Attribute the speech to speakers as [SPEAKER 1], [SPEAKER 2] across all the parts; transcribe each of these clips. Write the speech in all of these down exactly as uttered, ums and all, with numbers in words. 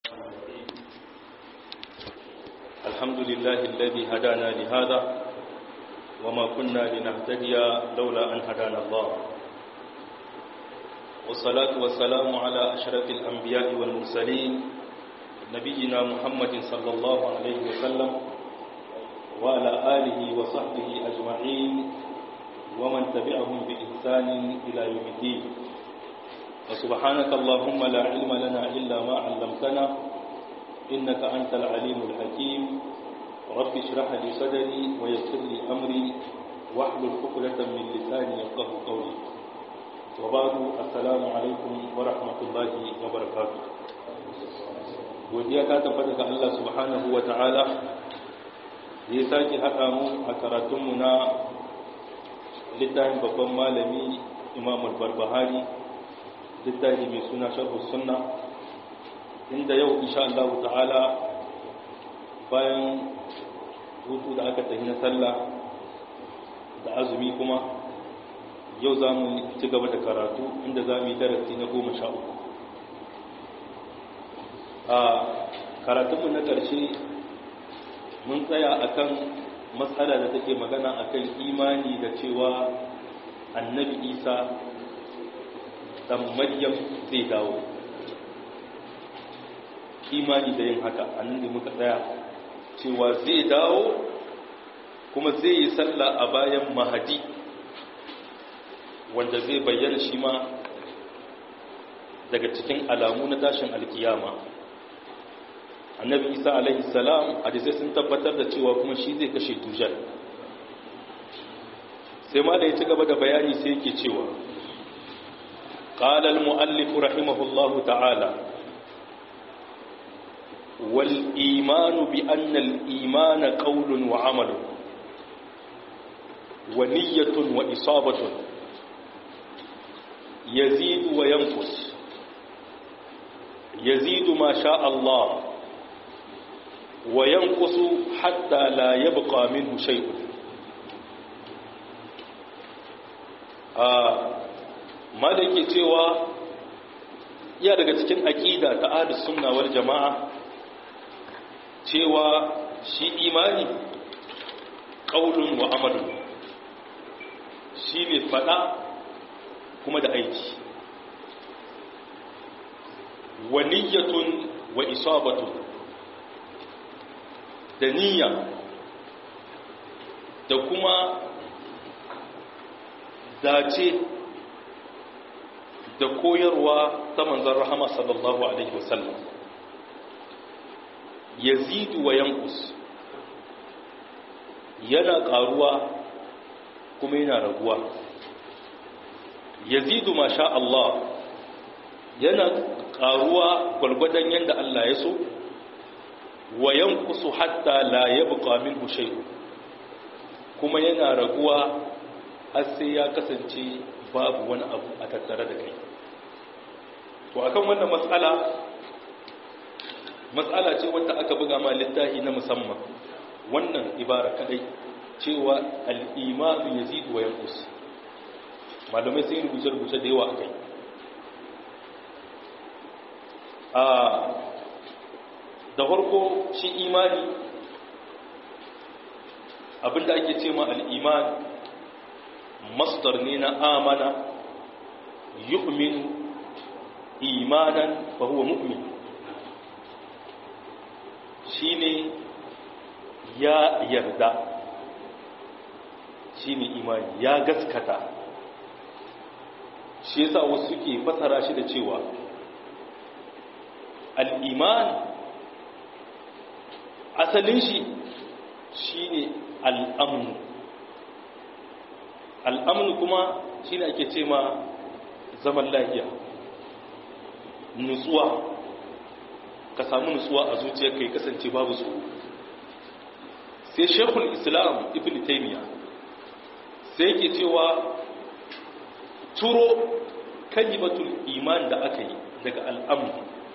[SPEAKER 1] الحمد لله الذي هدانا لهذا وما كنا لنهتدي لولا أن هدانا الله والصلاة والسلام على أشرف الأنبياء والمرسلين نبينا محمد صلى الله عليه وسلم وعلى آله وصحبه أجمعين ومن تبعهم بإحسان إلى يوم الدين وسبحانك اللهم لا علم لنا إلا ما علمتنا إنك أنت العليم الحكيم رب اشرح لي صدري ويسر لي أمري واحلل عقدة من لساني يفقهوا قولي وبعد السلام عليكم ورحمة الله وبركاته. godiya ta tabbata ga Allah subhanahu wa ta'ala da ya sake haɗa mu a karatunmu na littafin babban malami Imam al-Barbahari, littafi mai suna Sharh Sunna, inda yau insha Allah ta'ala bayan hutu da aka tafi na sallah da azumi kuma yau za mu ci gaba da karatu inda za mu yi darasi na goma sha uku. A karatunmu na ƙarshe mun tsaya akan matsala da take magana akan imani da cewa annabi Isa dan Maryam zai dawo, imani da yin haka annabi muka tsaya cewa zai dawo kuma zai yi sallah a bayan mahadi wanda zai bayyana shi ma daga cikin alamu na tashin alkiyama. Annabi Isa alaihi salam hadisai sun tabbatar da cewa kuma shi zai kashe dujal. sai ma da ya ci gaba da bayani sai yake cewa qala al-muallif rahimahullahu ta'ala wal imanu bi anna al-imana qawlun wa 'amalun wa niyyatun wa isabatun yazidu wa yanqus yazidu ma sha Allah wa yanqusu hatta la yabqa minhu shay'un. ah malaki cewa ya daga cikin aqida ta ahlus sunna wal jamaa cewa shi imani qaulun wa amalun, shi ne fada kuma da aiki, wa niyyatun wa isabatun, da niyya da kuma dace da koyarwa ta manzon rahama sallallahu alaihi wasallam. yazidu wa yanqus, yana karuwa kuma yana raguwa. yazidu ma sha Allah, yana karuwa gwargwadon yanda Allah ya so, wa yanqusu hatta la yabqa minhu shay'un, kuma yana raguwa har sai ya kasance babu wani abu a tattare da kai. To akan wannan matsala matsala ce wanda aka buga ma littafi na musamman, wannan ibara kadai cewa al-imanu yazidu wa yanqus, malamai sai rubuce rubuce da yawa akai. a da farko shi imani abinda ake ce ma al-iman masdar ne na amana yu'minu imanan fa huwa mu'min, shine ya yarda, shine imani ya gaskata. shi yasa wasu suke fasara shi da cewa al-iman asalin shi shine al-amn. al-amn kuma shine ake ce ma zaman lafiya, nutsuwa, ka samu nutsuwa a zuciyarka ya kasance babu tsoro. sai shekul islam ibn taymiya sai yake cewa turo kalimatul iman da aka yi daga al'amn,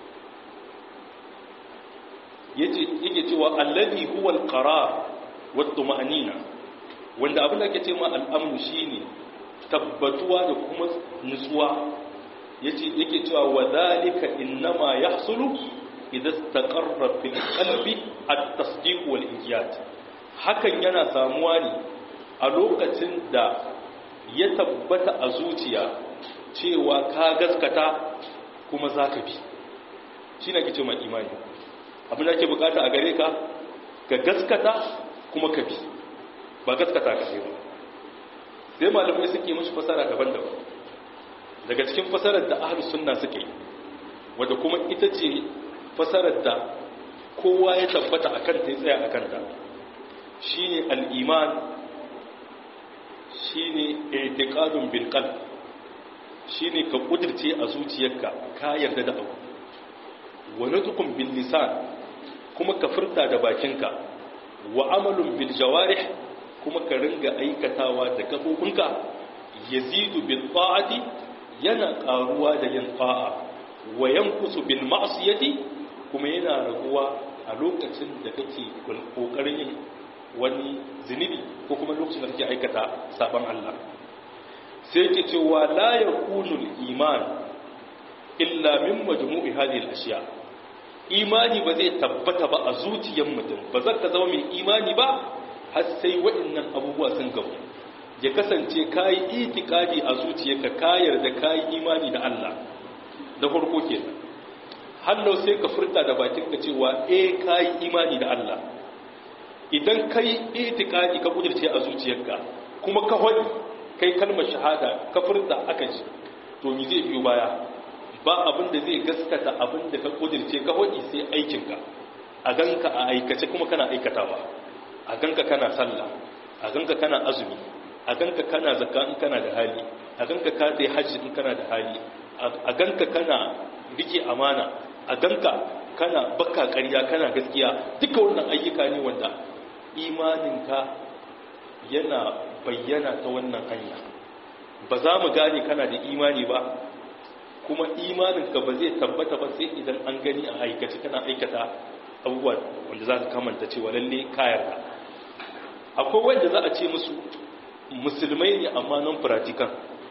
[SPEAKER 1] yake cewa alladhi huwa al-qarar wa at-tuma'nina, wanda abin da ake ce ma al'amn shine tabbatuwa da kuma nutsuwa. yace yake cewa wa dhalika innama yahsulu idan istaqarra fil qalbi at-tasdiq wal inqiyad hakan yana samuwa ne a lokacin da ya tabbata a zuciya cewa ka gaskata kuma zaka bi shine ake cewa imani abin da ake bukata a gare ka ka gaskata kuma ka bi ba gaskata ka sai ba sai malamai suke mishi fasara daban-daban daga cikin fasarar da ahlus sunna suke wanda kuma ita ce fasarar da kowa ya tabbata akan ta tsaya akan ta shine al-iman shine i'tiqadun bil qalb shine ka kudirce a zuciyarka ka yarda da abu wa nutqun bil lisan kuma ka furta da bakinka wa amalun bil jawarih kuma ka ringa aikatawa da gabobinka yazidu bil ta'ati yana karuwa da yin ta'a wa yankusu bil ma'siyati kuma yana raguwa a lokacin da kake kokarin yin wani zinubi ko kuma lokacin da kake aikata saban Allah sai yake cewa la yakunu al iman illa min majmu'i hadhihi al ashiya imani ba zai tabbata ba a zuciyar mutum ba zaka zama mai imani ba har sai waɗannan abubuwa sun gabu ya kasance kayi itikadi a zuciyarka ka yarda kayi imani da Allah da farko kenan hallo sai ka furta da bakinka cewa eh kayi imani da Allah idan kai itikadi ka kudirce a zuciyarka kuma ka hodi kai kalmar shahada ka furta aka ji to me zai biyo baya ba abin da zai gaskata abin da ka kudirce ka hodi sai aikinka a ganka a aikace kuma kana aikatawa a ganka kana sallah a ganka kana azumi a ganka kana zakka in kana da hali a ganka ka dai haji in kana da hali a ganka kana rike amana a ganka kana baka ƙarya kana gaskiya duka wannan ayyuka ne wanda imaninka yana bayyana ta wannan hanya ba za mu gane kana da imani ba kuma imaninka ba zai tabbata ba sai idan an gani a aikace kana aikata abubuwa wanda za ka kamanta cewa lalle kayarka akwai wanda za a ce musu musulmai ne amma non practical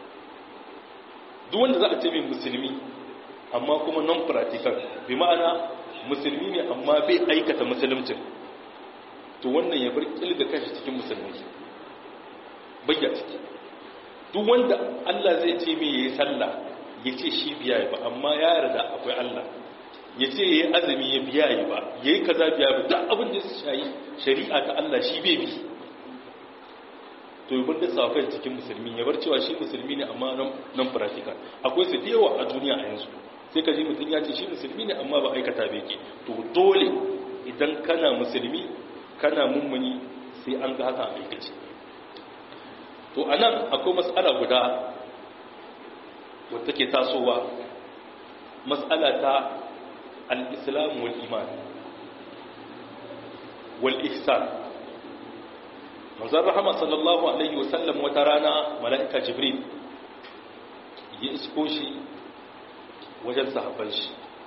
[SPEAKER 1] duk wanda za a ce mai musulmi amma kuma non practical bi ma'ana musulmi ne amma bai aikata musulmcin to wannan ya bar kilga kashi cikin musulmi bayya ciki duk wanda Allah zai ce mai yayi sallah ya ce shi biya ba amma ya yarda akwai Allah ya ce yayi azumi ya biya ba yayi kaza biya ba duk abin da shi shari'a ta Allah shi bai bi to yi bunda safai cikin musulmi ya bar cewa shi musulmi ne amma nan practical akwai su yawa a duniya a yanzu sai ka ji mutum ya ce shi musulmi ne amma ba aikata bai ke to dole idan kana musulmi kana mummuni sai an ga haka aikace to anan akwai mas'ala guda wadda take tasowa mas'ala ta al-islam wal iman wal ihsan manzon rahama sallallahu alaihi wasallam wata rana mala'ika jibril ya isko shi wajen sahabban shi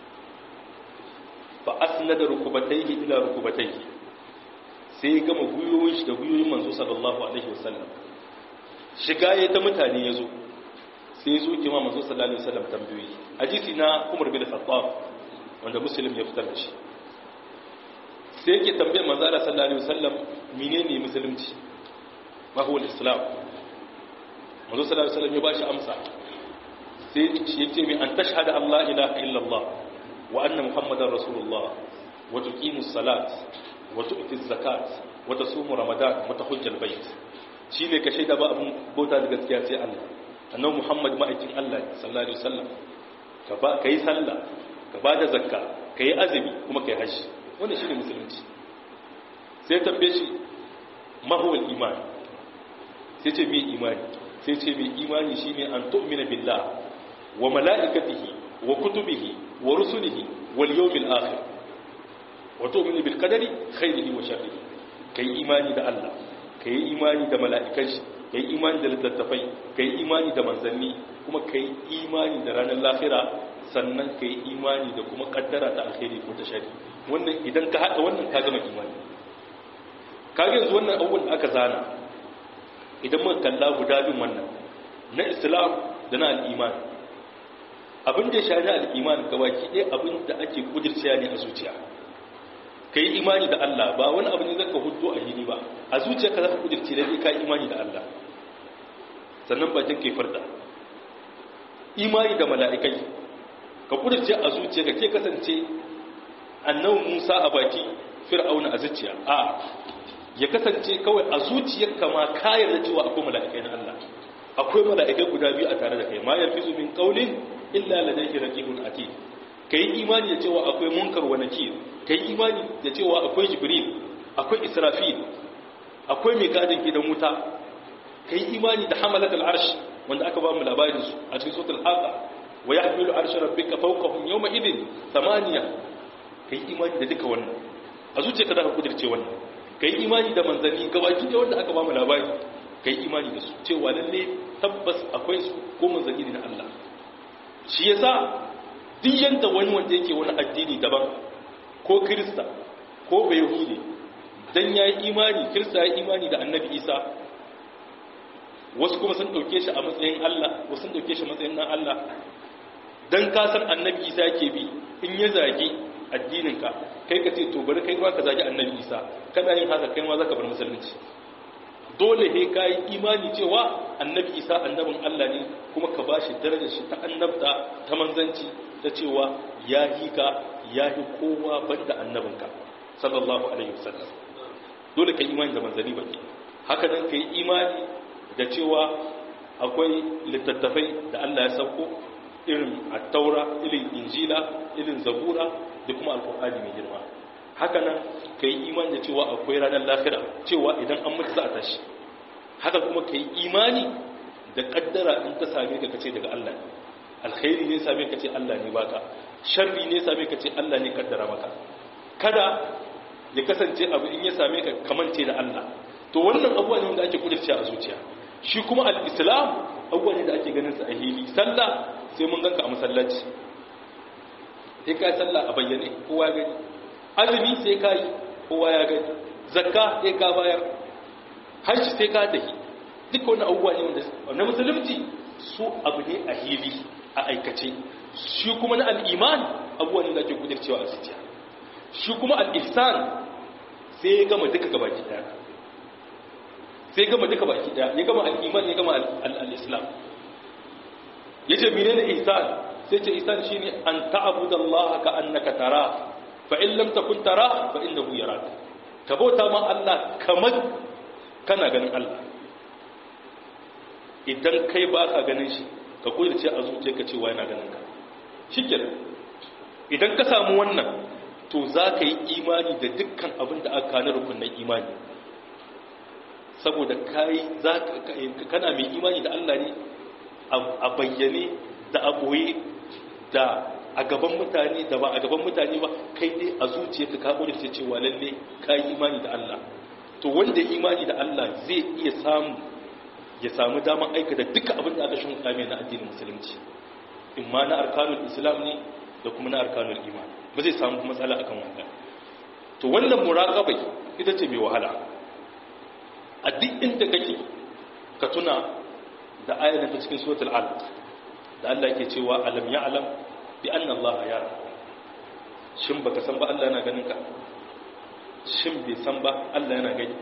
[SPEAKER 1] fa asnada rukubatayhi ila rukubatayhi sai ya gama guyoyin shi da guyoyin manzo sallallahu alaihi wasallam shiga ya ta mutane yazo sai yazo kima manzo sallallahu alaihi wasallam tambayoyi hadisi na Umar bin Khattab wanda muslim ya fitar da shi sai yake tambayar manzo sallallahu alaihi wasallam menene musulunci ma huwa al-islam manzo sallallahu alaihi wasallam ya bashi amsa sai yace mai an tashhada Allah ilaha illa Allah wa anna muhammadar rasulullah wa tuqimus salat wa tu'tiz zakat wa tasumu ramadan wa tahujjal bait shine ka shaida ba abun bauta da gaskiya sai Allah annabi muhammad ma'aikin Allah sallallahu alaihi wasallam ka ba kai sallah ka ba da zakka kai azumi kuma kai haji wannan shine musulunci sai tambaye shi ma huwa al-iman sai ce me imani sai ce me imani shine an tu'mina billah wa malaikatihi wa kutubihi wa rusulihi wal yawmil akhir wa tu'minu bil qadari khairihi wa sharrihi kai imani da Allah kai imani da mala'ikan shi kai imani da littattafai kai imani da manzanni kuma kai imani da ranar lahira sannan kai imani da kuma kaddara ta alkhairi ko ta sharri wannan idan ka hada wannan ka gama imani kage yanzu wannan abubuwan da aka zana idan muka kalla guda bin wannan na islam da na al-iman abin da ya shani al-iman gabaki ɗaya abin da ake kudirciya ne a zuciya kai imani da Allah ba wani abu ne zaka huddo a hili ba a zuciyarka zaka kudirce da kai imani da Allah sannan bakin kai farda imani da mala'ikai ka kudirce a zuciyarka ke kasance annabi Musa a baki Fir'auna a zuciya a ya kasance kawai a zuciyarka ma ka yarda cewa akwai mala'ikai na Allah akwai mala'ikai guda biyu a tare da kai ma yafizu min qawlin illa ladayhi raqibun atid kai imani da cewa akwai munkar wa nakir kai imani da cewa akwai jibril akwai israfil akwai mai gadin gidan wuta kai imani da hamalatul arsh wanda aka ba mu labarin su a cikin suratul haqa wa yahmilu arsha rabbika fawqahum yawma idin thamaniya kai imani da duka wannan a zuciyarka da ka kudirce wannan kai imani da manzanni gabaki da wanda aka ba mu labari kai imani da su cewa lalle tabbas akwai su ko manzanni ne na Allah shi yasa duk yanda wani wanda yake wani addini daban ko kirista ko bayahudi dan yayi imani kirista yayi imani da annabi Isa wasu kuma sun dauke shi a matsayin Allah wasu sun dauke shi a matsayin nan Allah dan ka san annabi Isa yake bi in ya zage addinin ka kai ka ce to bari kai ma ka zage annabi Isa kana yin haka kai ma zaka bar musulunci dole he kai imani cewa annabi Isa annabin Allah ne kuma ka bashi darajar shi ta annabta ta manzanci ta cewa ya hika ya hi kowa banda annabinka sallallahu alaihi wasallam dole kai imani da manzani baki haka nan kai imani da cewa akwai littattafai da Allah ya sauko irin at-taura irin injila irin zabura da kuma alqur'ani mai girma haka nan kai imani da cewa akwai ranar lahira cewa idan an mutu za a tashi haka kuma kai imani da kaddara in ta same ka kace daga Allah ne alkhairi ne same ka ce Allah ne baka sharri ne same ka ce Allah ne kaddara maka kada ya kasance abu in ya same ka kamance da Allah to wannan abuwa ne wanda ake kudurci a zuciya shi kuma al-islam abuwa ne da ake ganin sa a hili sallah sai mun ganka a masallaci sai ka sallah a bayyane kowa gani azumi sai ka yi kowa ya gani zakka sai ka bayar hajji sai ka tafi duk wannan abuwa ne wanda na musulunci su abu ne a hili a aikace shi kuma na al'iman abuwa ne da ake kudurcewa a zuciya shi kuma al'ihsan sai ya gama duka gabaki daya sai gama duka baki daya ya gama al'iman ya gama al'islam ya ce mene ne ihsan sai ce ihsan shi ne an ta'abuda Allah ka annaka tara fa in lam takun tara fa innahu yaraka ka bauta ma Allah kamar kana ganin Allah idan kai ba ka ganin shi ka kudurce a zuciyarka cewa yana ganin ka shikenan idan ka samu wannan to za ka yi imani da dukkan abin da aka kana rukunin imani saboda kai za kana mai imani da Allah ne a bayyane da a boye da a gaban mutane da ba a gaban mutane ba kai dai a zuciyarka ka kudurce cewa lalle ka yi imani da Allah to wanda imani da Allah zai iya samu ya samu damar aikata duka abin da aka shimfiɗa mai na addinin musulunci in ma na arkanul islam ne da kuma na arkanul iman ba zai samu matsala akan wannan to wannan muraqabai ita ce mai wahala a duk inda kake ka tuna da ayatan ta cikin suratul alaq da Allah yake cewa alam ya'lam bi anna Allah yara shin baka san ba Allah yana ganin ka shin bai san ba Allah yana gani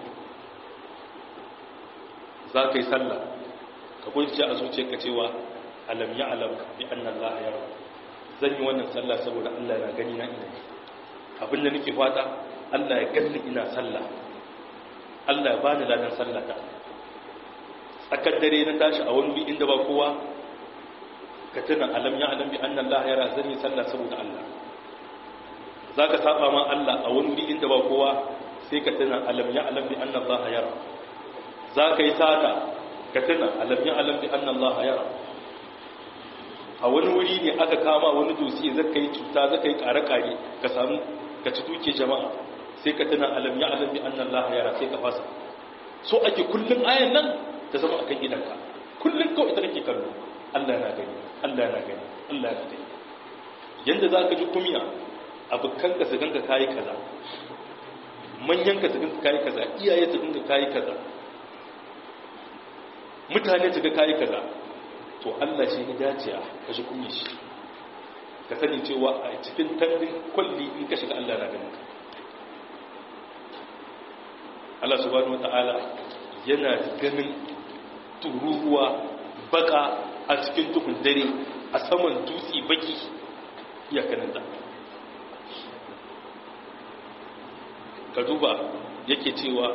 [SPEAKER 1] za ka yi sallah ka kunce a zuciyarka cewa alam ya'lam bi anna Allah yara zan yi wannan sallah saboda Allah yana gani na ina abin da nake fata Allah ya gani ina sallah Allah ya bani ladan sallata tsakar dare na tashi a wani wuri inda ba kowa ka tuna alam ya'lam bi anna Allah yara zan yi sallah saboda Allah zaka saba ma Allah a wani wuri inda ba kowa sai ka tuna alam ya'lam bi anna Allah yara za ka yi sata ka tuna alam ya'lam bi anna Allah yara a wani wuri ne aka kama wani dosi zaka yi cuta zaka yi kare-kare ka samu ka ci duke jama'a sai ka tuna alam ya'lam bi anna Allah yara sai ka fasa so ake kullun ayan nan ta zama akan gidanka kullun kawai ita kake kallo Allah yana gani Allah yana gani Allah yana gani yanda zaka ji kumiya abukan ka su ganka kai kaza manyan ka su ganka kai kaza iyaye su ganka kai kaza mutane su ga kai kaza to Allah shi ya dace ka ji kumiya shi ka sani cewa a cikin tandin kulli in ka shiga Allah na ganin ka Allah subhanahu wata'ala yana ganin tururuwa baka a cikin duhun dare a saman dutse baki iya kananta ka duba yake cewa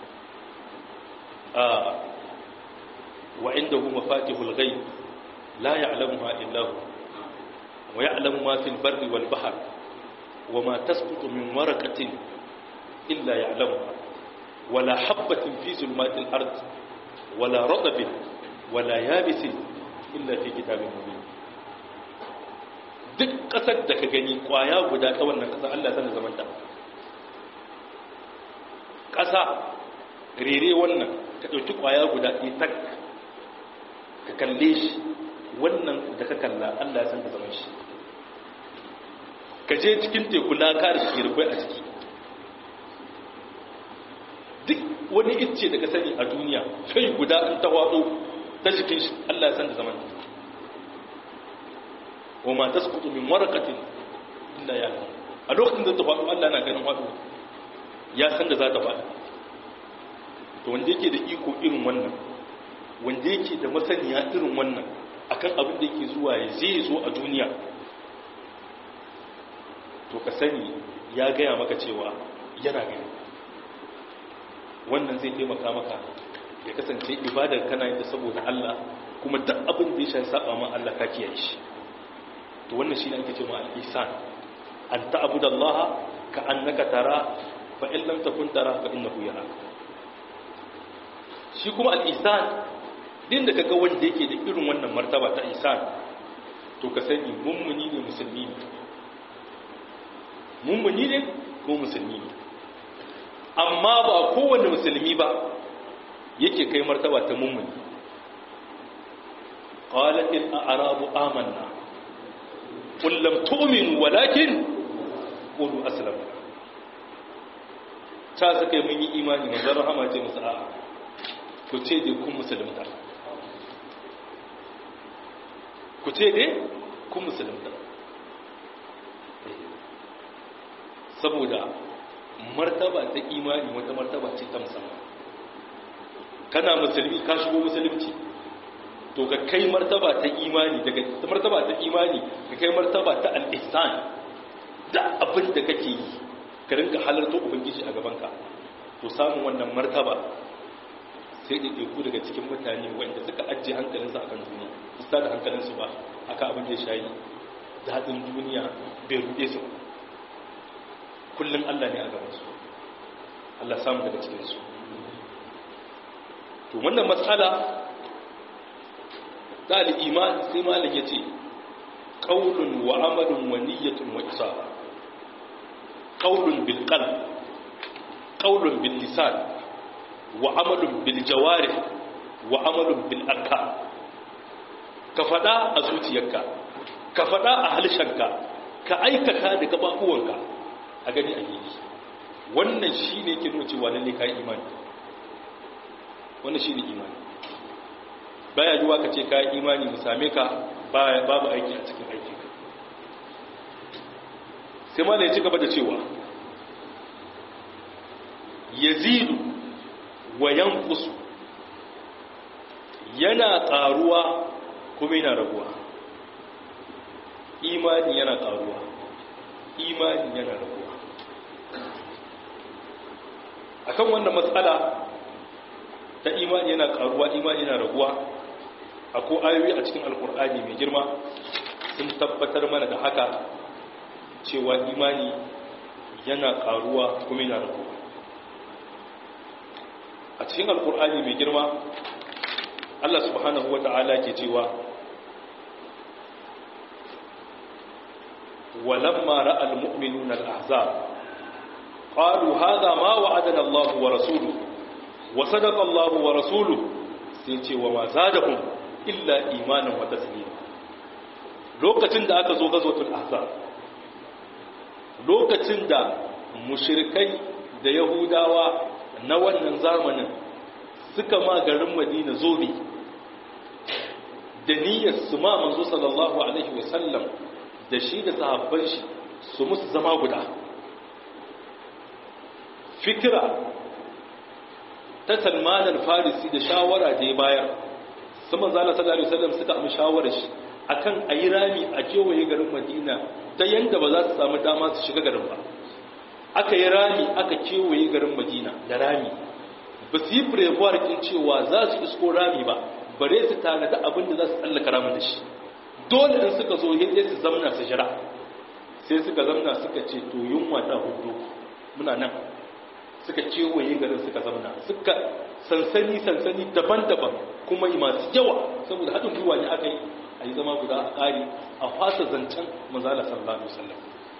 [SPEAKER 1] a wa indahu mafatihul ghaib la ya'lamuha illa hu wa ya'lamu ma fil barri wal bahr wa ma tasqutu min waraqatin illa ya'lamuha ولا حبة في ظلمات الأرض ولا رطب ولا يابس إلا في كتاب مبين duk ƙasar da ka gani ƙwaya guda ta wannan ƙasa Allah sanar zamanta ƙasa rere wannan ka ɗauki ƙwaya guda ɗaya tak ka kalle shi wannan da ka kalla Allah sanar zaman shi ka je cikin teku laka da shi rubai a ciki duk wani icce da ka sani a duniya kai guda an tawado ta cikin shi Allah ya san da zaman wa ma tasqutu min waraqatin illa ya a lokacin da ta faɗo Allah na ganin faɗo ya san da za ta faɗo to wanda yake da iko irin wannan wanda yake da masaniya irin wannan akan abin da yake zuwa ya zai zo a duniya to ka sani ya gaya maka cewa yana gani wannan zai taimaka maka ya kasance ibadar kana yin ta saboda Allah kuma duk abin da ya shafi saba ma Allah ka kiyaye shi to wannan shine ake cewa al-ihsan an ta'budu Allah ka annaka tara fa in lam takun tara fa innahu yarak shi kuma al-ihsan din da kaga wanda yake da irin wannan martaba ta ihsan to ka sani mummuni ne musulmi ne mummuni ne ko musulmi ne amma ba kowane musulmi ba yake kai martaba ta mummuni qalat al-a'rabu amanna qul lam tu'minu walakin qulu aslamna ta saka mun yi imani manzon rahama ce musu a'a ku ce dai kun musulunta ku ce dai kun musulunta saboda martaba ta imani wata martaba ce ta musamman kana musulmi ka shigo musulunci to ka kai martaba ta imani daga martaba ta imani ka kai martaba ta al-ihsan da abin da kake yi ka rinka halarta ubangiji a gabanka to samun wannan martaba sai da ku daga cikin mutane wanda suka ajiye hankalinsu akan duniya su da hankalinsu ba aka abin da ya shayi daɗin duniya bai ruɗe su kullum Allah ne a gabansu Allah samu daga cikinsu to wannan matsala ta al'iman sai malam ya ce ƙaunun wa amalin wa niyyatun wa isa ƙaunun bil qalb ƙaunun bil lisan wa amalin bil jawarih wa amalin bil arkan ka faɗa a zuciyarka ka faɗa a halshenka ka aikata da gabaɓuwanka a gani a yi wannan shi ne ke nuna cewa lalle ka yi imani wannan shi ne imani baya yiwuwa ka ce ka yi imani mu same ka babu aiki a cikin aiki sai ma da ya ci gaba da cewa yazidu wa yanqusu yana ƙaruwa kuma yana raguwa imani yana ƙaruwa imani yana raguwa akan wannan matsala ta imani yana karuwa imani yana raguwa akwai ayoyi a cikin alkur'ani mai girma sun tabbatar mana da haka cewa imani yana karuwa kuma yana raguwa a cikin alkur'ani mai girma Allah subhanahu wata'ala ke cewa walamma ra'al mu'minuna al-ahzab قالوا هذا ما وعدنا الله ورسوله وصدق الله ورسوله سيتي وما زادهم إلا إيمانا وتسليما lokacin da aka zo gazwatul ahzab lokacin da mushrikai da yahudawa na wannan zamanin suka ma garin Madina zobe da niyyar su ma manzo sallallahu alaihi wasallam da shi da sahabban shi su musu zama guda. Fikira ta Salman al-Farisi da shawara da ya bayar, su manzo Allah sallallahu alaihi wasallam suka amsa shawarar shi akan ayi rami a kewaye garin Madina ta yanda ba za su samu dama su shiga garin ba. Aka yi rami aka kewaye garin Madina da rami, ba su yi prevoir kin cewa za su isko rami ba, bare su tanada abin da za su tsallaka ramin da shi. Dole in suka zo yadda su zamna su jira, sai suka zamna suka ce to yunwa ta hudu muna nan, suka kewaye garin suka zamna, suka sansani sansani daban-daban kuma masu yawa, saboda haɗin gwiwa ne aka yi a yi zama guda a ƙari a fasa zancen manzala sallallahu alaihi wasallam.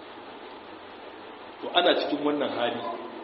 [SPEAKER 1] To ana cikin wannan hali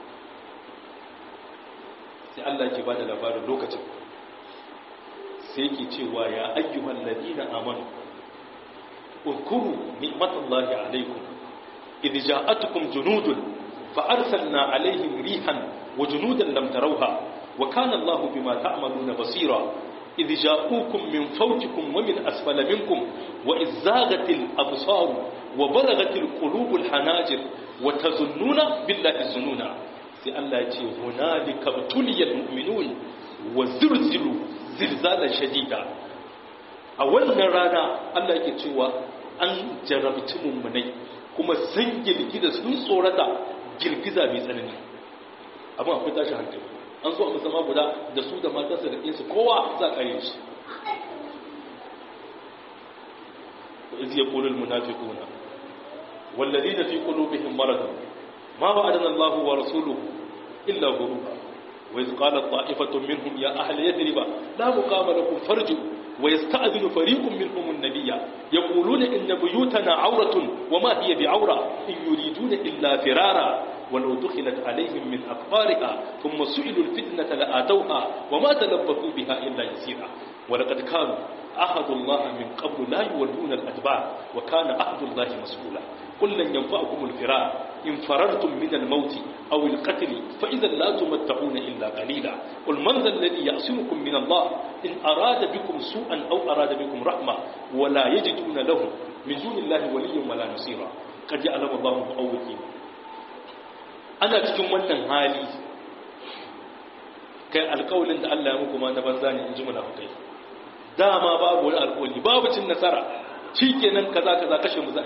[SPEAKER 1] sai Allah ke bada labarin lokacin, sai yake cewa ya ayyuhal ladina amanu اذكروا نعمة الله عليكم إذ جاءتكم جنود فأرسلنا عليهم ريحا وجنودا لم تروها وكان الله بما تعملون بصيرا إذ جاءوكم من فوقكم ومن أسفل منكم وإذ زاغت الأبصار وبلغت القلوب الحناجر وتظنون بالله الظنون سألتي هنالك ابتلي المؤمنون وزلزلوا زلزالا شديدا. A wannan rana Allah yake cewa an jarabci mummunai kuma sun girgiza sun tsorata girgiza mai tsanani, abin akwai tashi hankali. An zo a musamman guda da su da matarsa da ɗinsu kowa za a kare shi. وإذ يقول المنافقون والذين في قلوبهم مرض ما وعدنا الله ورسوله إلا غرورا وإذ قالت طائفة منهم يا أهل يثرب لا مقام لكم فارجعوا ويستأذن فريق منهم النبي يقولون إن بيوتنا عورة وما هي بعورة إن يريدون إلا فرارا ولو دخلت عليهم من أقطارها ثم سئلوا الفتنة لآتوها وما تلبثوا بها إلا يسيرا ولقد كانوا عهد الله من قبل لا يولون الأدبار وكان عهد الله مسؤولا قل لن ينفعكم الفرار إن فررتم من الموت أو القتل فإذا لا تمتعون إلا قليلا قل من ذا الذي يعصمكم من الله إن أراد بكم سوءا أو أراد بكم رحمة ولا يجدون له من دون الله وليا ولا نصيرا قد يعلم الله مؤوكين. أنا cikin wannan hali kai alƙawalin da Allah ya muku ma na banza ne in ji munafikai. Dama babu wani alƙawari, babu cin nasara, shikenan kaza kaza kashe mu zai.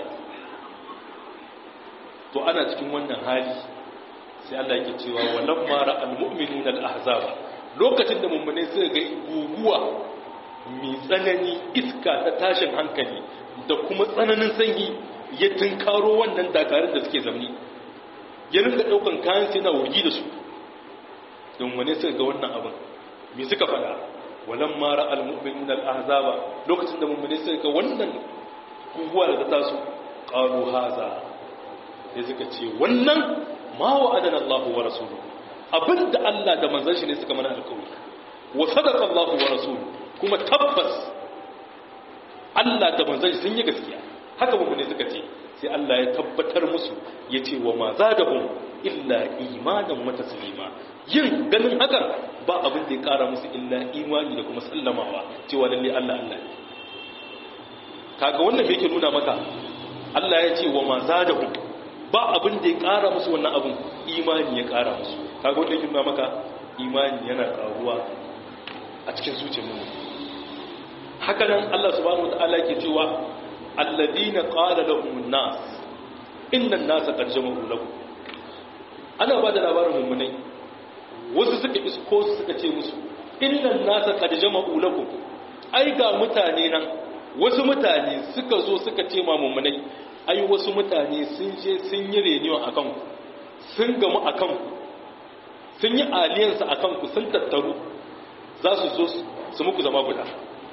[SPEAKER 1] To ana cikin wannan hali sai Allah yake cewa walamma ra'al mu'minuna al-ahzaba, lokacin da mummune suka ga guguwa mai tsanani, iska ta tashin hankali da kuma tsananin sanyi ya tunkaro wannan dakarun da suke zamni, ya rinka daukan kayan sai na wurgi da su. Don wane suka ga wannan abin me suka fada? walamma ra'al mu'minuna al-ahzaba, lokacin da mummune suka ga wannan guguwa da ta taso, qalu haza, sai suka ce wannan ma wa'adana Allahu wa rasuluhu, abinda Allah da manzon shi ne suka mana alƙawari, wa sadaqa Allahu wa rasuluhu, kuma tabbas Allah da manzon shi sun yi gaskiya. Haka mu ne suka ce, sai Allah ya tabbatar musu yace wa ma zadahum illa imanan wa taslima. Yin ganin haka ba abin da ya kara musu illa imani da kuma sallamawa cewa lalle Allah Allah ne. Kaga wannan yake nuna maka Allah ya ce wa ma zadahum, ba abin da ya ƙara musu wannan abin, imani ya ƙara musu. Kaga wanda yake nuna maka imani yana ƙaruwa a cikin zuciyar mu. Haka nan Allah subhanahu wataala yake cewa alladina qala lahum an-nas inna an-nasa qad jama'u lakum. Ana ba da labarin mummunai, wasu suka isko su suka ce musu inna an-nasa qad jama'u lakum, ai ga mutane nan, wasu mutane suka zo suka ce ma mummunai, ai wasu mutane sun je sun yi reniyon a kanku, sun gamu a kanku, sun yi aliyansa a kanku, sun tattaru za su zo su muku zama guda.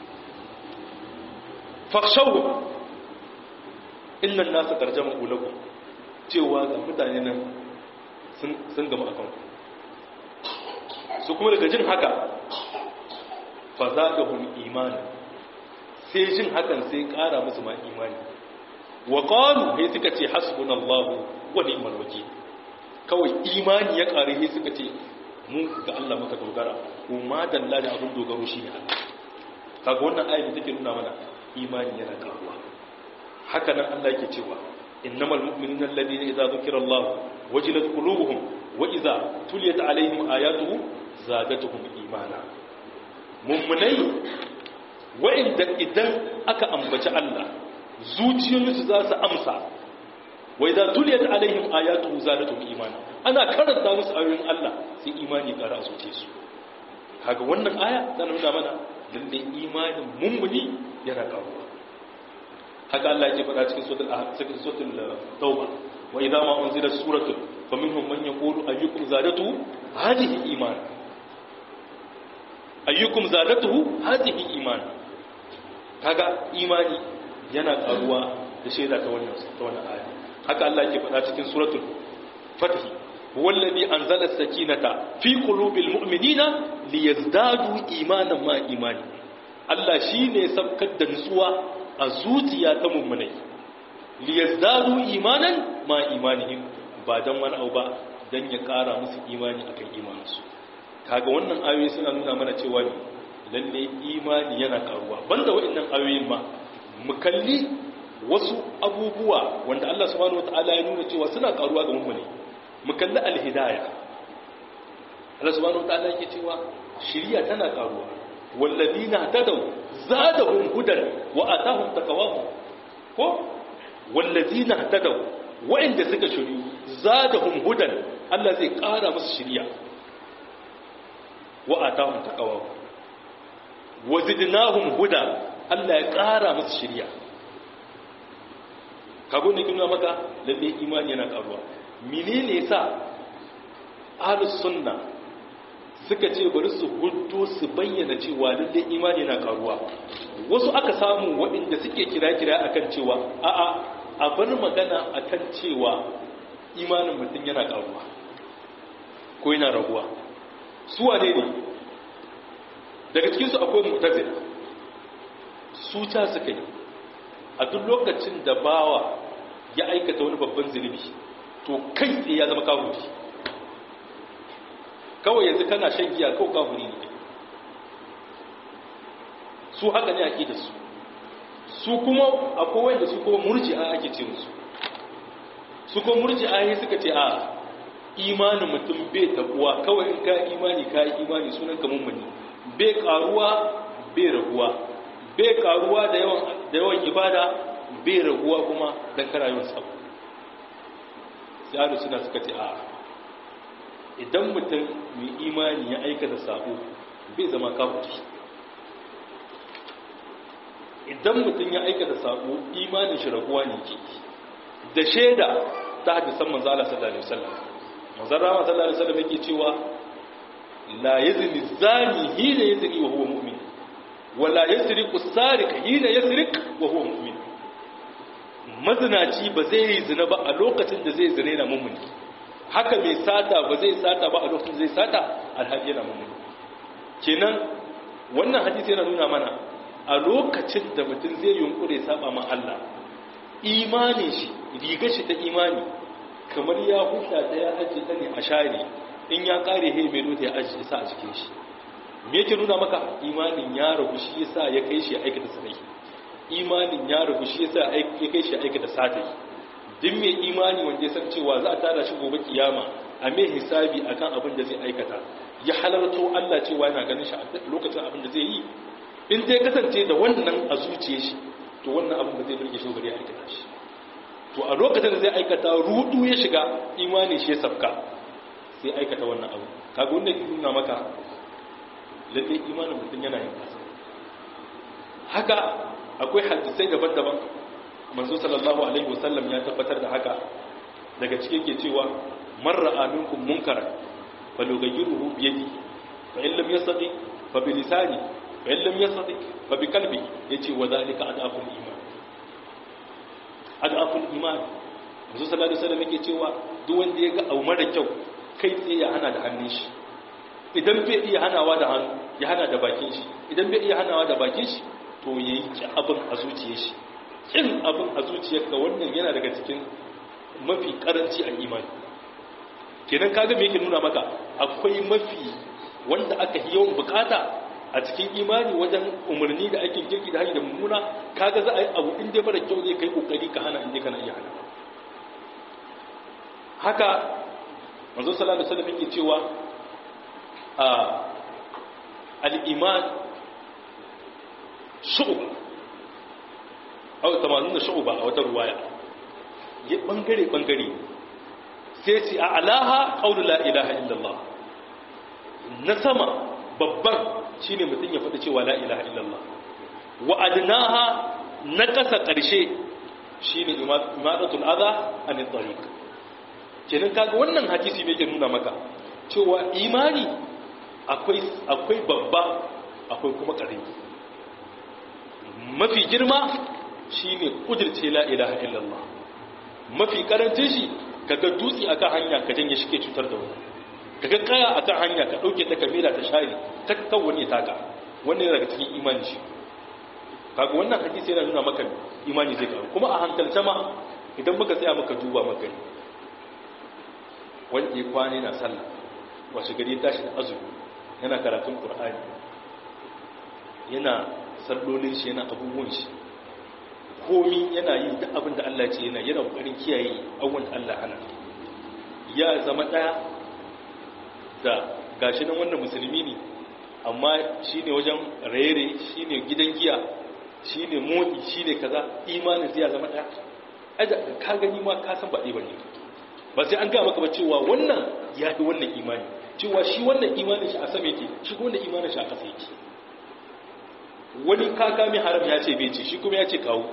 [SPEAKER 1] fakshawu innan nasa tarjama ulaku, cewa ga mutane nan sun gamu a kanku. Su kuma daga jin haka fa za ga hun imani, sai jin hakan sai kara musu ma imani. wa qalu sai suka ce hasbunallahu wa ni'mal wakeel, kawai imani ya kare sai suka ce mu ga Allah muka dogara, kuma dalla da abin dogaro shine Allah. Kaga wannan ayat take nuna mana imani yana karuwa. haka nan Allah yake cewa innamal mu'minuna alladhina idza dhukira Allah wajilat qulubuhum wa idza tuliyat alaihim ayatuhu zadatuhum imana. Mummunai wa'inda idan aka ambaci Allah zuciyoyinsu za su amsa, wa idza tuliyat alaihim ayatuhu zadatuhum imana, ana karanta musu ayoyin Allah sai imani ƙara a zuciyarsu. Kaga wannan aya tana nuna mana lalle imanin mummuni yana ƙaruwa. haka Allah yake faɗa cikin suratul ahzab cikin suratul tauba wa idza ma unzilat suratun faminhum man yaqulu ayyukum zadatu hadhihi iman ayyukum zadatuhu hadhihi iman. Kaga imani yana karuwa da shaida ta wannan ta wannan aya. Haka Allah yake faɗa cikin suratul fath wallazi anzala as-sakinata fi qulubil mu'minina liyazdadu imanan ma imani. Allah shine sabkar da nutsuwa a zuciya ta mummunai liyazdadu imanan ma imanihim, ba dan wani abu ba dan ya kara musu imani akan imaninsu. Kaga wannan ayoyi suna nuna mana cewa ne lalle imani yana karuwa. Banda waɗannan ayoyin ma mu kalli wasu abubuwa wanda Allah subhanahu wataala ya nuna cewa suna karuwa ga mummuni. Mu kalli alhidayah. Allah subhanahu wataala yake cewa shiriya tana karuwa. walladina tadaw zadahum hudan wa atahum taqwahum. Ko walladina tadaw wa'inda suka shiri zadahum hudan, Allah zai kara musu shiriya, wa atahum taqwahum wa zidnahum huda, Allah ya kara musu shiriya. kago ne kuma maka lalle imani yana karuwa. Menene yasa ahlus sunna suka ce bari su hudu su bayyana cewa lalle imani na karuwa? Wasu aka samu waɗanda suke kira-kira akan cewa a'a a bar magana akan cewa imanin mutum yana karuwa ko yana raguwa. Su wane ne? Daga cikin su akwai mu'tazila. Su ta suka yi a duk lokacin da bawa ya aikata wani babban zunubi to kai tsaye ya zama kafiri. Kawai yanzu kana shan giya kawai kafiri ne. Su haka ne ake da su. Su kuma akwai wanda su kuma murji'a ake ce musu. Su kuma murji'a ne suka ce a imanin mutum bai tabuwa, kawai in ka imani ka yi imani sunan ka mummuni, bai karuwa bai raguwa, bai karuwa da yawan da yawan ibada, bai raguwa kuma dan karayuwar sa. Sai suna suka ce a idan mutum mai imani ya aikata sabo bai zama kafiri. Idan mutum ya aikata sabo imanin shi raguwa ne ke da shaida ta hadisan manzo Allah sallallahu alaihi wasallam. Manzo Allah sallallahu alaihi wasallam yake cewa la yazni zani hina yazni wa huwa mu'min wa la yasriqu sariq hina yasriq wa huwa mu'min. Mazinaci ba zai yi zina ba a lokacin da zai zina yana mu'mini. Haka mai sata ba zai sata ba a lokacin zai sata alhaji yana mummuni. Kenan wannan hadisi yana nuna mana a lokacin da mutum zai yunkure saba ma Allah, imanin shi riga shi ta imani kamar ya huta da ya ajiye ta ne a share, in ya kare he mai dota ya ajiye sa a cikin shi. Me yake nuna maka? Imanin ya ragu shi yasa ya kai shi aikata sanai. Imanin ya ragu shi yasa ya kai shi aikata satai. Duk mai imani wanda ya san cewa za a tada shi gobe kiyama a mai hisabi akan abin da zai aikata, ya halarto Allah cewa yana ganin shi a lokacin abin da zai yi, in dai kasance da wannan a zuciye shi, to wannan abin da zai burge shi bari ya aikata shi. To a lokacin da zai aikata rudu ya shiga, imani shi ya sabka sai aikata wannan abu. Kaga wanda ke nuna maka lalle imanin mutum yana yin kasa. Haka akwai hadisai daban-daban manzo sallallahu alaihi wasallam ya tabbatar da haka. Daga cikin ke cewa man ra'a minkum munkaran falyughayyirhu bi yadihi fa in lam yastati fa bi lisani fa in lam yastati fa bi qalbi, yace wa zalika adaful iman. Adaful iman manzo sallallahu alaihi wasallam yake cewa duk wanda ya ga abu mara kyau kai tsaye ya hana da hannun shi. Idan bai iya hanawa da hannu ya hana da bakin shi, idan bai iya hanawa da bakin shi to yayi abin a zuciyar shi. Kin abin a zuciyarka wannan yana daga cikin mafi karanci a imani. Kenan kaga me yake nuna maka? Akwai mafi wanda aka yi yawan bukata a cikin imani wajen umarni da aikin kirki da hanyar da mummuna kaga za a yi abu in dai mara kyau zai kai kokari ka hana in dai kana iya hana haka manzo sallallahu alaihi wasallam yake cewa a al-iman shu'ba aw tamanin shu'ba a wata ruwaya ya bangare bangare sai ce a alaha qawlu la ilaha illallah na sama babban shine mutum ya faɗi cewa la ilaha illallah wa adnaha na ƙasa ƙarshe shine imadatul adha anit tariq kenan kaga wannan hadisi bai ke nuna maka cewa imani akwai akwai babba akwai kuma ƙarami mafi girma shine kudirce la ilaha illallah mafi karancin shi kaga dutse akan hanya ka janye shi ke cutar da wani kaga kaya akan hanya ka dauke ta kamera ta share ta kawwane taka wannan yana daga cikin imani shi kaga wannan hadisi yana nuna maka imani zai karu kuma a hankalce ma idan muka tsaya muka duba maka wanda ya kwane na sallah washe gari tashi da azumi yana karatun qur'ani yana sallolin shi yana abubuwan shi komi yana yin duk abin da Allah ce yana yana kokarin kiyaye abubuwan da Allah hana ya zama daya da gashi nan wannan musulmi ne amma shine wajen rere shine gidan giya shine modi shine kaza imanin sai ya zama daya aja ka gani ma ka san ba dai bane ba sai an ga maka ba cewa wannan ya fi wannan imani cewa shi wannan imanin shi a sama yake shi ko wannan imanin shi a kasa yake wani kaka mai haram ya ce bai ce shi kuma ya ce kawo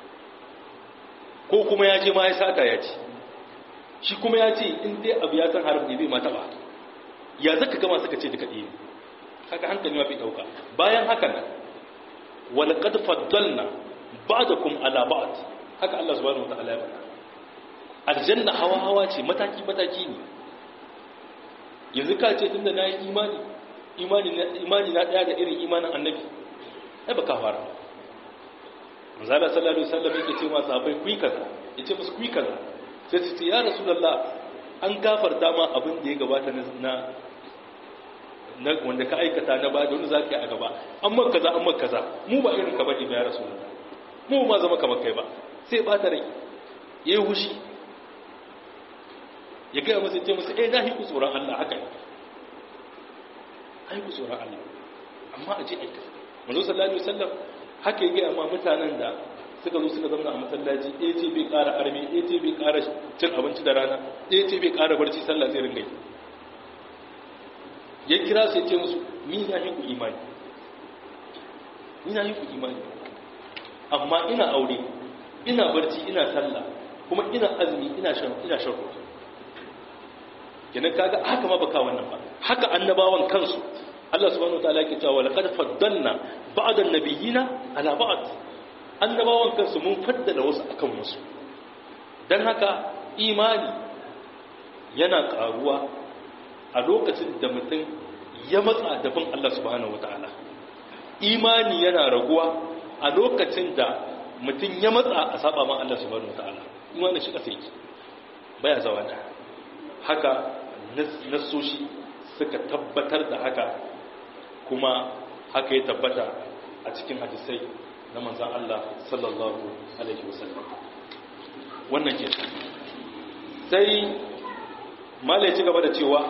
[SPEAKER 1] ko kuma ya ce ma ya sata ya ce shi kuma ya ce in dai abu ya san haram ne bai mata ba ya zaka gama suka ce duka ɗaya haka hankali ma fi ɗauka bayan haka nan wala qad faddalna ba'dakum ala ba'd haka Allah subhanahu wataala ya faɗa aljanna hawa hawa ce mataki mataki ne yanzu ka ce tunda na yi imani imani na imani na ɗaya da irin imanin annabi ai baka fara manzala sallallahu alaihi wasallam yake cewa sahabbai ku yi kaza yace musu ku yi kaza sai su ce ya rasulullah an gafarta ma abin da ya gabata na na wanda ka aikata na ba da wani zaka yi a gaba amma kaza amma kaza mu ba irin ka bane ba ya rasulullah mu ma zama kamar kai ba sai ba ta rai yayi hushi ya ga masa ce musu eh na hi ku tsoron Allah haka ai ku tsoron Allah amma a je aikata manzo sallallahu alaihi wasallam haka yake amma mutanen da suka zo suka zama a masallaci ɗaya ce bai ƙara armi ɗaya ce bai ƙara cin abinci da rana ɗaya ce bai ƙara barci sallah zai ringa yi ya kira su ya ce musu ni na yi ku imani ni na yi ku imani amma ina aure ina barci ina sallah kuma ina azumi ina shan ina shan ruwa kenan kaga haka ma baka wannan ba haka annabawan kansu Allah subhanahu wa ta'ala yake cewa laqad faddalna ba'da an-nabiyina ala ba'd annabawan kansu mun faddala wasu akan wasu dan haka imani yana karuwa a lokacin da mutum ya matsa da bin Allah subhanahu wa ta'ala imani yana raguwa a lokacin da mutum ya matsa a saba ma Allah subhanahu wa ta'ala imani shi kasa yake baya zawa da haka nassoshi suka tabbatar da haka kuma haka ya tabbata a cikin hadisai na manzan Allah sallallahu alaihi wasallam wannan ke sai mala ya ci gaba da cewa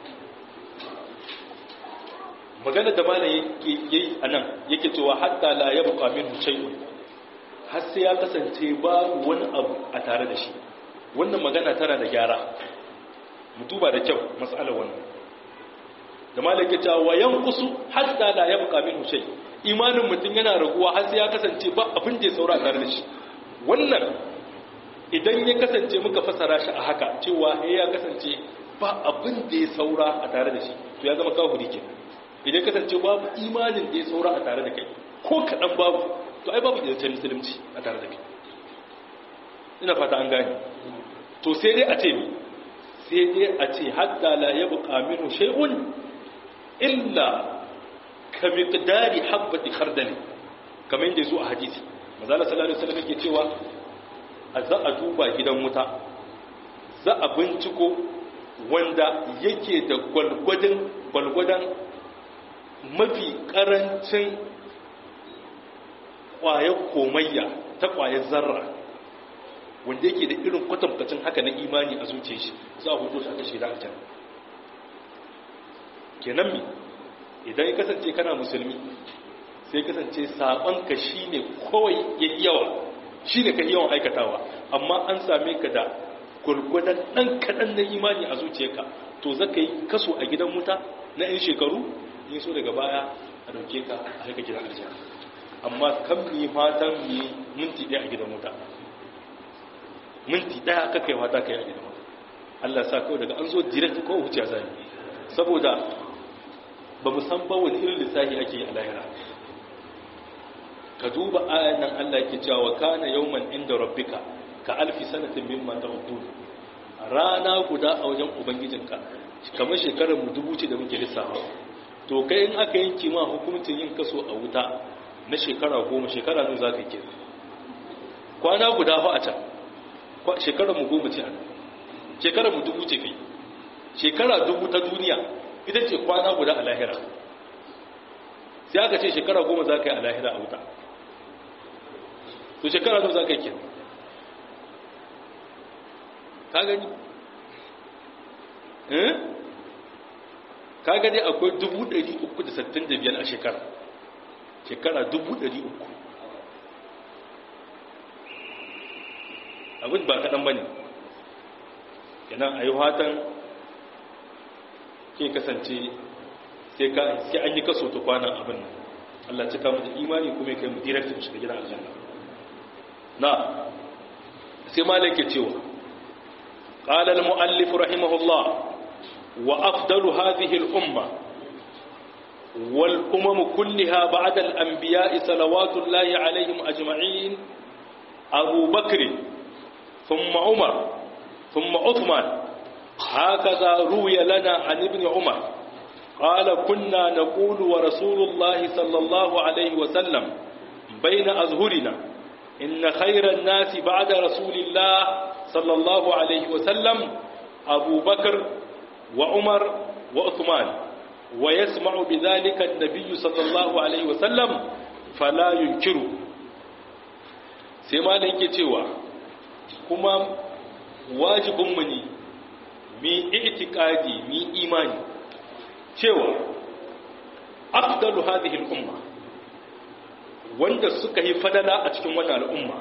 [SPEAKER 1] magana da mala yake yi a nan yake cewa hatta la ya buƙa min shay'un har sai ya kasance babu wani abu a tare da shi wannan magana tana da gyara mu duba da kyau mas'alar wannan da malaka ta wa yanqusu hatta la yabqa minhu shay imanin mutun yana raguwa har sai ya kasance ba abin da ya saura tare da shi wannan idan ya kasance muka fasara shi a haka cewa eh ya kasance ba abin da ya saura a tare da shi to ya zama kafiri ke idan kasance babu imanin da ya saura a tare da kai ko kadan babu to ai babu da musulunci a tare da kai ina fata an gane to sai dai a ce mi sai dai a ce hatta la yabqa minhu shay'un illa ka miqdari habbati khardal kamar yadda zo a hadisi manzo Allah sallallahu alaihi wasallam yake cewa za a duba gidan wuta za a binciko wanda yake da gwalgwadin gwalgwadan mafi karancin ƙwayar komayya ta ƙwayar zarra wanda yake da irin kwatankwacin haka na imani a zuciya shi za a hudu shi aka shi da aljanna. kenan mi idan ya kasance kana musulmi sai kasance saɓonka shi ne kawai ya yawa shi ne ka yawan aikatawa, amma an same ka da gwargwadon ɗan kaɗan na imani a zuciyarka, to za ka yi kaso a gidan wuta na 'yan shekaru yin so daga baya a ɗauke ka a haka gidan aljanna. amma kan mi fatan mi minti ɗaya a gidan wuta, minti ɗaya ka kai fata kai a gidan wuta. Allah sa kawai daga an zo direct ko wuce zai, saboda ba mu san ba wani irin lissafi ake yi a lahira. ka duba ayan nan Allah yake cewa kana yawman inda rabbika ka alfi sanatin mimma ta'udun, rana guda a wajen ubangijinka kamar shekarar mu dubu ce da muke lissafa. to kai in aka yanki ma hukuncin yin kaso a wuta na shekara goma, shekara nan za ka yi kwana guda fa a can shekarar mu goma ce a nan, shekarar mu dubu ce kai, shekara dubu ta duniya ita ce kwana guda a lahira, sai aka ce shekara goma za ka yi a lahira a wuta. to shekara nan za ka yi ke ka gani eh ka gani akwai dubu ɗari uku da sittin da biyar a shekara, shekara dubu ɗari uku, abin ba kaɗan ba ne. yana a yi hatan ke kasance sai an yi kaso ta kwanan abin nan, Allah cika mu da imani kuma ya kai mu direktin shiga gidan aljanna. na sai malik ke cewa qala al muallif rahimahullah wa afdalu hadhihi al umma wal umam kullaha ba'da al anbiya'i salawatullahi alaihim ajma'in Abu Bakr thumma Umar thumma Uthman هكذا روي لنا عن ابن عمر قال كنا نقول ورسول الله صلى الله عليه وسلم بين أظهرنا إن خير الناس بعد رسول الله صلى الله عليه وسلم أبو بكر وعمر وعثمان ويسمع بذلك النبي صلى الله عليه وسلم فلا ينكر سيما لنك تيوى كما واجب مني mi i'tiqadi mi imani cewa afdalu hadhihi al-umma wanda suka yi fadala a cikin wannan al'umma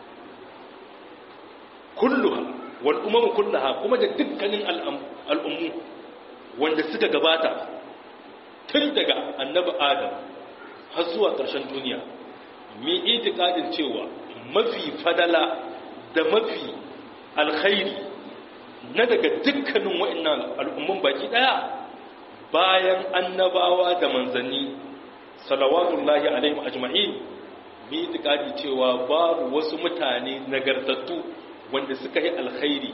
[SPEAKER 1] kulluha wal umam kullaha, kuma da dukkanin al'ummu wanda suka gabata tun daga annabi Adam har zuwa ƙarshen duniya, mi i'tiqadin cewa mafi fadala da mafi alkhairi na daga dukkanin wa'annan al'umman baki daya bayan annabawa da manzanni salawatullahi alaihim ajma'in, mi itikadi cewa babu wasu mutane nagartattu wanda suka yi alkhairi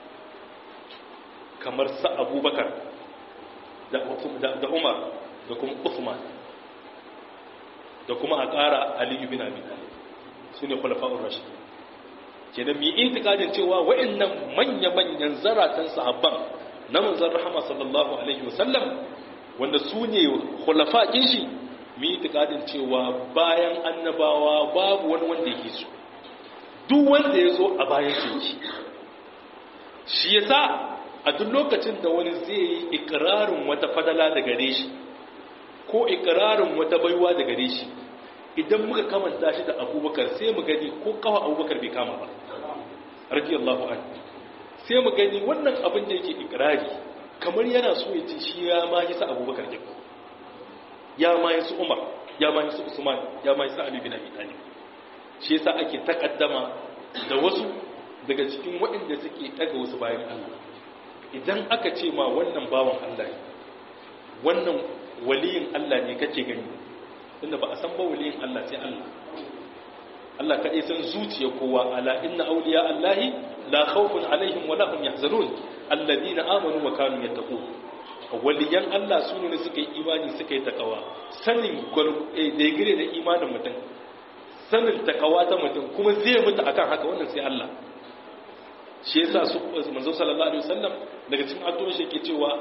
[SPEAKER 1] kamar sa Abubakar da da Umar da kuma Uthman da kuma a ƙara Ali bin Abi Talib, sune khulafa'ur rashidin. kenan mi itikadin cewa wa'annan manya-manyan zaratan sahabban na manzon rahama sallallahu alaihi wasallam wanda su ne khulafa'in shi, mi itikadin cewa bayan annabawa babu wani wanda yake su, duk wanda ya zo a bayan shi. shi yasa a duk lokacin da wani zai yi ikrarin wata fadala da gare shi ko ikrarin wata baiwa da gare shi, idan muka kamanta shi da Abubakar sai mu gani ko kawa Abubakar bai kama ba radiyallahu anhu, sai mu gani wannan abin da yake ikrari kamar yana so ya ce shi ya ma yi sa Abubakar ke, ya ma yi su Umar, ya ma yi su Usman, ya ma yi su Ali bin Abi Talib. shi yasa ake takaddama da wasu daga cikin waɗanda suke daga wasu bayan Allah. Idan aka ce ma wannan bawan Allah ne, wannan waliyin Allah ne kake gani, tunda ba a san ba waliyin Allah sai Allah. Allah kaɗai san zuciya kowa. Ala inna awliya Allahi la khawfun alaihim wa la hum yahzanun alladhina amanu wa kanu yattaqun. Waliyan Allah su ne suka yi imani suka yi takawa. Sanin degire da imanin mutum, sanin takawa ta mutum kuma zai mutu akan haka, wannan sai Allah. Shi yasa su manzo sallallahu alaihi wasallam daga cikin addu'o'in shi yake cewa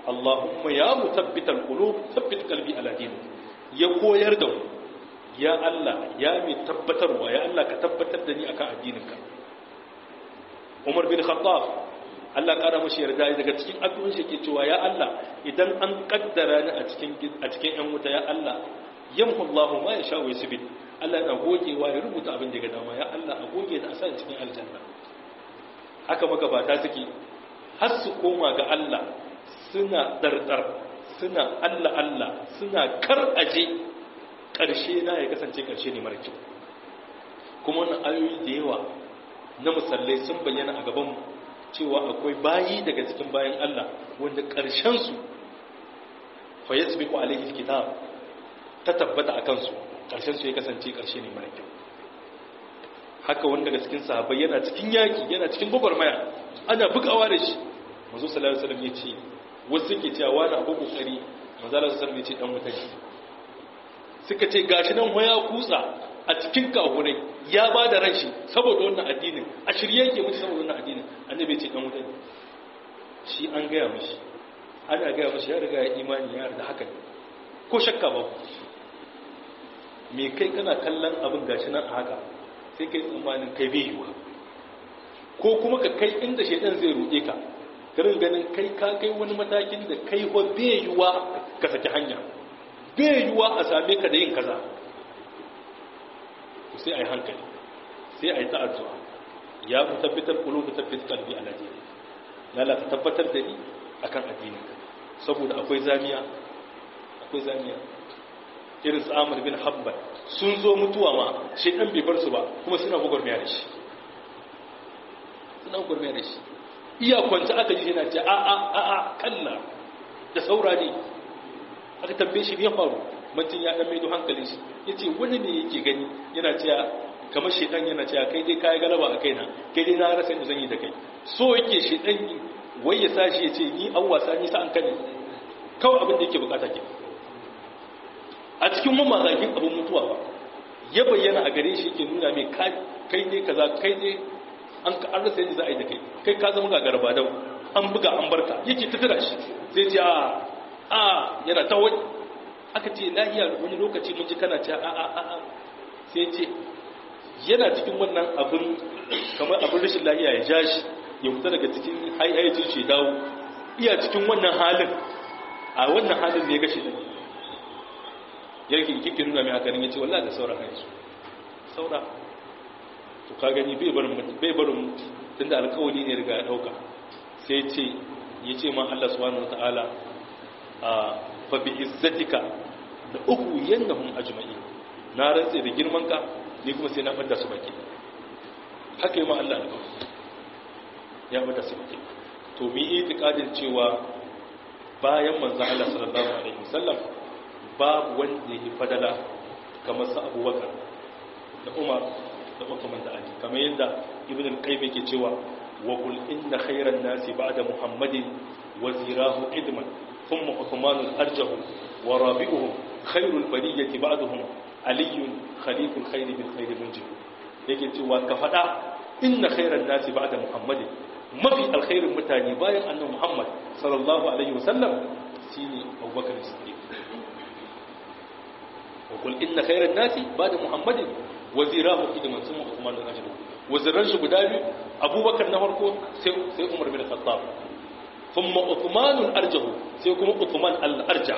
[SPEAKER 1] Allahumma ya mutabbital qulub thabbit qalbi ala dinik ya koyar da mu ya Allah ya mai tabbatarwa ya Allah ka tabbatar da ni akan addininka Umar bin Khattab Allah kara mashi yarda daga cikin addu'un shi ke cewa ya Allah idan an kaddara ni a cikin a cikin ƴan wuta ya Allah yamhu Allahu ma yasha wa yusbit Allah yana gogewa ya rubuta abin da ya ga dama ya Allah a goge ni a sa cikin aljanna haka magabata suke har su koma ga Allah suna dardar suna Allah Allah suna kar aje karshe na ya kasance karshe ne mara kyau kuma wannan ayoyi da yawa na musallai sun bayyana a gaban mu cewa akwai bayi daga cikin bayan Allah wanda karshen su fa yasbiqu alayhi alkitab ta tabbata akan su karshen su ya kasance karshe ne mara kyau haka wanda daga cikin sahabbai yana cikin yaki yana cikin gwagwarmaya ana bugawa da shi manzo sallallahu alaihi wasallam ya ce wasu suke cewa wani abu kokari manzo sallallahu alaihi wasallam ya ce dan mutane suka ce gashi nan waya kutsa a cikin kahurai ya ba da ranshi saboda wannan addinin a shirye yake mutu saboda wannan addinin annabi ya ce dan mutane shi an gaya mishi ana gaya mishi ya riga ya imani ya riga haka ko shakka ba me kai kana kallon abin gashi nan a haka sai kai tsammanin kai bai yiwa ko kuma ka kai inda shaidan zai ruɗe ka garin ganin kai ka kai wani matakin da kai wa bai yiwa ka saki hanya bai yiwa a same ka da yin kaza to sai ai hankali sai ai ta'addu'a ya mu tabbatar qulubu tabbit qalbi ala dini lalla ka tabbatar da ni akan addini saboda akwai zamiya akwai zamiya irin su Amr bin Hanbal sun zo mutuwa ma shedan bai bar su ba kuma suna gugurmiya da shi suna gugurmiya da shi iya kwanta aka ji yana ce a a a a kalla da saurari aka tambaye shi me ya faru mutum ya dan maido hankalin shi yace wani ne yake gani yana cewa kamar shedan yana cewa kai dai kai galaba a kaina kai dai na rasa inda zan yi da kai so yake shedan wai ya sashi yace ni an wasa ni sa an kane kawai abin da yake bukata ke a cikin mamazagin abin mutuwa ba ya bayyana a gare shi ke nuna mai kai ne kaza kai ne an ka arsa yadda za a yi da kai kai ka zama gagara ba dau an buga an barka yake tattara shi sai ce a a yana ta wani aka ce lahiya wani lokaci mun ji kana ce a a a a sai ce yana cikin wannan abin kamar abin rashin lahiya ya ja shi ya fita daga cikin haihayacin shi dawo iya cikin wannan halin a wannan halin ne ya gashi da yarki kike nuna mai hakanin yace wallahi da saura kai su saura to ka gani bai barin bai barin tunda alƙawari ne riga ya dauka sai yace yace ma Allah subhanahu wataala a fa bi izzatika la uku yanahum ajma'in na rantsa da girman ka ni kuma sai na fadda su baki haka yi ma Allah ne ya fadda su baki to bi itiqadin cewa bayan manzon Allah sallallahu alaihi wasallam babu wanda ya fadala kamar sa abubakar da umar da Uthman da Ali kamar yadda ibn al-qayyim yake cewa wa qul inna khayran nasi ba'da muhammadin wazirahu idman thumma Uthman al-arjah wa rabi'uhum khayrul bariyati ba'dahum ali khaliful khayr bil khayr munjib yake cewa ka fada inna khayran nasi ba'da muhammadin mafi alkhairin mutane bayan annabi muhammad sallallahu alaihi wasallam shine abubakar siddiq وقل إن خير الناس بعد محمد وزيراه إدمان ثم عثمان بن عفان وزيران shi guda biyu Abubakar na farko sai sai Umar bin Khattab thumma Uthman al-Arjah sai kuma Uthman al-Arjah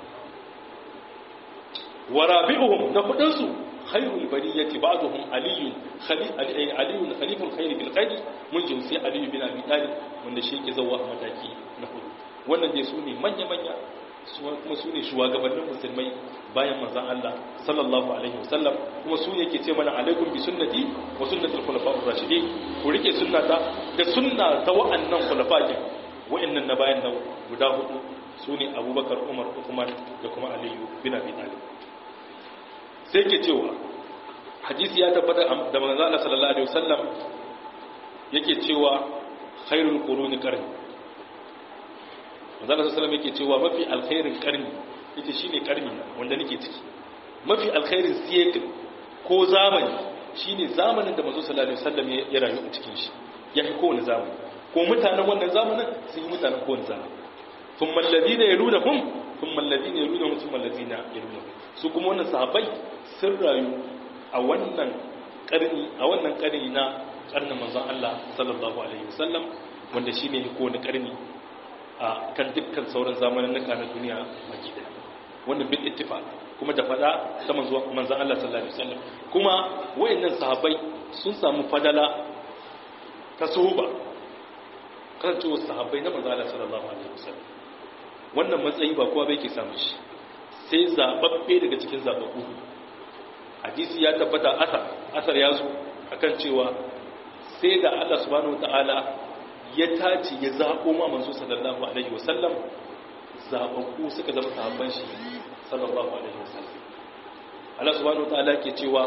[SPEAKER 1] wa rabi'uhum na hudun su khairul bariyati ba'dhum Ali khalil Ali khaliful khair bil qadi mun sai Ali bin Abi Talib wanda shi yake zawa a mataki na hudu wannan dai su ne manya manya kuma su ne shugabannin musulmai bayan manzan Allah sallallahu alaihi wasallam kuma su ne ke ce mana alaikum bi sunnati wa sunnatul khulafa'ur rashidin ku rike sunnata da sunna ta wa'annan khulafa'in wa'annan na bayan nan guda hudu su ne Abubakar Umar Uthman da kuma Ali bin Abi Talib sai ke cewa hadisi ya tabbata da manzan Allah sallallahu alaihi wasallam yake cewa khairul quruni qarni manzo Allah sallallahu alaihi yake cewa mafi alkhairin karni ita shine karni wanda nake ciki mafi alkhairin siyekil ko zamani shine zamanin da manzo sallallahu alaihi wasallam ya rayu a cikin shi ya fi kowane zamani ko mutanen wannan zamanin sun yi mutanen kowane zamani thumma alladhina yalunhum thumma alladhina yalunhum thumma alladhina yalunhum su kuma wannan sahabbai sun rayu a wannan karni a wannan karni na karnin manzon Allah sallallahu alaihi wasallam wanda shine ko na karni a kan dukkan sauran zamanin na duniya baki daya wannan bil ittifaq kuma da fada ta manzon manzon Allah sallallahu alaihi wasallam kuma wayannan sahabbai sun samu fadala ta suhuba kan cewa sahabbai na manzon Allah sallallahu alaihi wasallam wannan matsayi ba kowa bai ke samu shi sai zababbe daga cikin zababbu hadisi ya tabbata asar asar ya zo akan cewa sai da Allah subhanahu wataala ya tace ya zabo ma manzo sallallahu alaihi wasallam zababbu suka zama sahabban shi sallallahu alaihi wasallam Allah subhanahu wataala ke cewa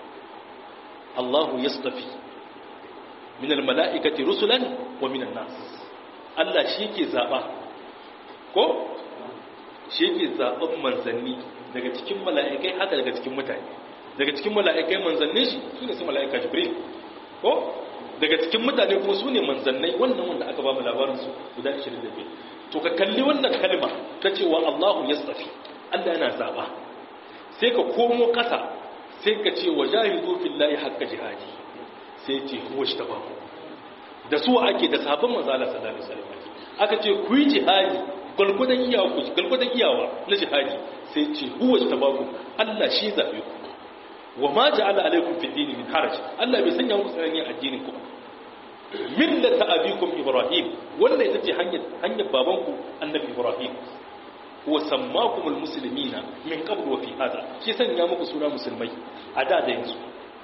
[SPEAKER 1] Allahu yastafi min almalaikati rusulan wa min an-nas Allah shi ke zaba ko shi ke zaben manzanni daga cikin mala'ikai haka daga cikin mutane daga cikin mala'ikai manzannin shi su ne su mala'ika jibril ko daga cikin mutane kuma su ne manzannai wannan wanda aka ba mu labarin su guda ashirin da biyu to ka kalli wannan kalma ta cewa Allahu yastafi Allah yana zaba sai ka komo kasa sai ka ce wajahidu fillahi haqqa jihadi sai ce huwa shtabahu da su ake da sabon manzo Allah sallallahu alaihi wasallam aka ce ku yi jihadi gulgudan iyawa ku gulgudan iyawa na jihadi sai ce huwa shtabahu Allah shi zabe ku wa ma ja'ala alaykum fi dini min haraj Allah bai sanya muku tsanani a addinin ku millata abikum ibrahim wannan ita ce hanyar hanyar babanku annabi ibrahim wa sammakumul muslimina min qabl wa fi hada shi sanya muku suna musulmai a da da yanzu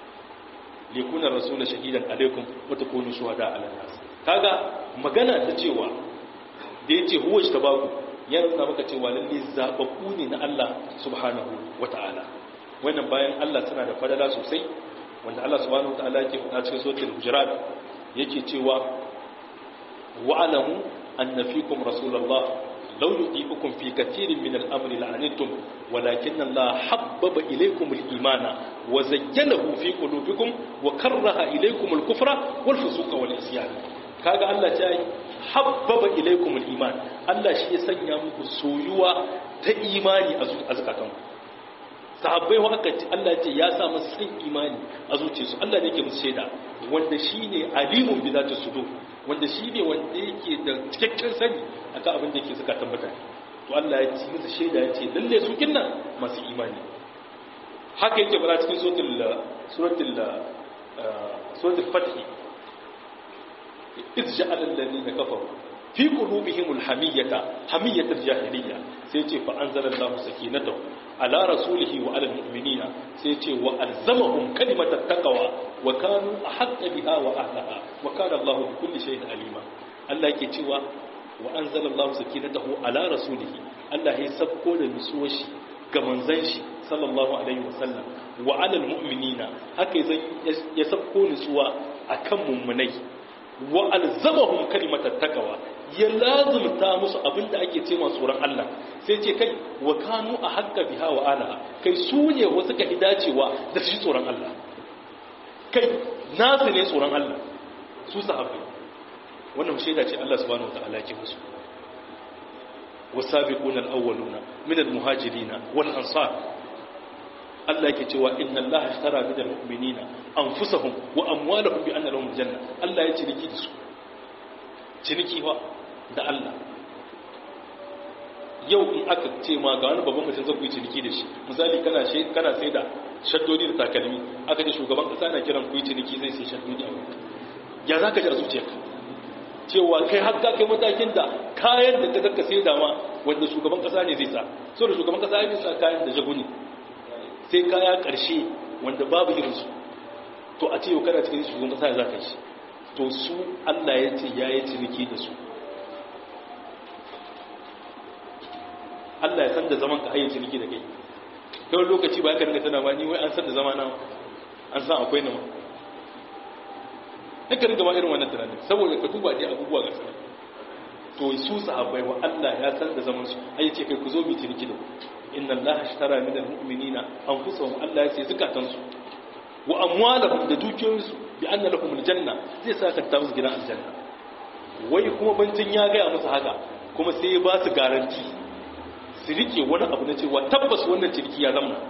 [SPEAKER 1] likuna rasul shahidan alaykum wa takunu shuhada ala nas kaga magana ta cewa da yace huwa tabaku ya nuna maka cewa lalle zababbu ne na Allah subhanahu wataala wannan bayan Allah suna da fadala sosai wanda Allah subhanahu wataala yake faɗa cikin suratul hujurat yake cewa wa'lamu anna fikum rasulullah law yudibukum fi katirin min al-amri la'antum walakinna Allah habbaba ilaykum al-imana wa zayyanahu fi qulubikum wa karaha ilaykum al-kufra wal fusuqa wal isyan kaga Allah ta yi habbaba ilaykum al-iman Allah shi ya sanya muku soyuwa ta imani a zakatanku sahabbai wa aka Allah ce ya sa musu san imani a zuciyarsu Allah ne yake musu shaida wanda shine alimun bi zati sudur wanda shine wanda yake da cikakken sani akan abin da yake zakatan mutane to Allah ya ci musu shaida ya ce lalle su kinnan masu imani haka yake fara cikin suratul suratul suratul fath idh ja'ala alladhina kafaru fi qulubihimul hamiyata hamiyatul jahiliyya sai ce fa anzalallahu sakinatahu ala rasulihi wa ala almu'minina sai ce wa alzamahum kalimatat taqwa wa kanu ahqqa biha wa ahliha wa kana Allahu bi kulli shay'in alima Allah yake cewa wa anzalallahu sakinatahu ala rasulihi Allah ya sabko da nutsuwar shi ga manzon shi sallallahu alaihi wasallam wa ala almu'minina haka ya sabko nutsuwa akan mummunai wa alzamahum kalimatat taqwa ya lazumta musu abinda ake ce masu tsoron Allah sai ce kai wa kanu a hakka biha wa ala kai su ne wasu ka hidacewa da shi tsoron Allah kai nasu ne tsoron Allah su sahabbai wannan shaida ce Allah subhanahu wataala ke musu wasabiquna alawwaluna min almuhajirin wal ansar Allah yake cewa inna Allah ashtara min almu'minina anfusahum wa amwalahum bi anna lahum janna Allah ya ciniki da su ciniki wa da Allah yau in aka ce ma ga wani babban mutum zai yi ciniki da shi misali kana she kana sai da shaddodi da takalmi aka ce shugaban kasa na kiran ku yi ciniki zai sai shaddodi a wurin ya zaka ji a zuciyarka cewa kai har ka kai matakin da kayan da ka kaka sai da ma wanda shugaban kasa ne zai sa so da shugaban kasa ya sa kayan da jaguni sai kaya karshe wanda babu irin su to a ce yau kana cikin shugaban kasa ya zaka yi to su Allah ya ce ya yi ciniki da su Allah ya san da zaman ka hayyar ciniki da kai don lokaci ba ya kan tana ba ni wai an san da zama na an san akwai nama na kan gama irin wannan tunanin saboda ka duba dai abubuwa ga sanar to su sahabbai wa Allah ya san da zaman su ai ce kai ku zo mu ciniki da ku inna Allah ashtara min almu'minina anfusahum Allah ya ce zakatan su wa amwalahum da dukiyoyinsu bi anna lahum aljanna zai saka ta musu gidan aljanna wai kuma bancin ya ga musu haka kuma sai ya ba su garanti su rike wani abu na cewa tabbas wannan ciniki ya zama.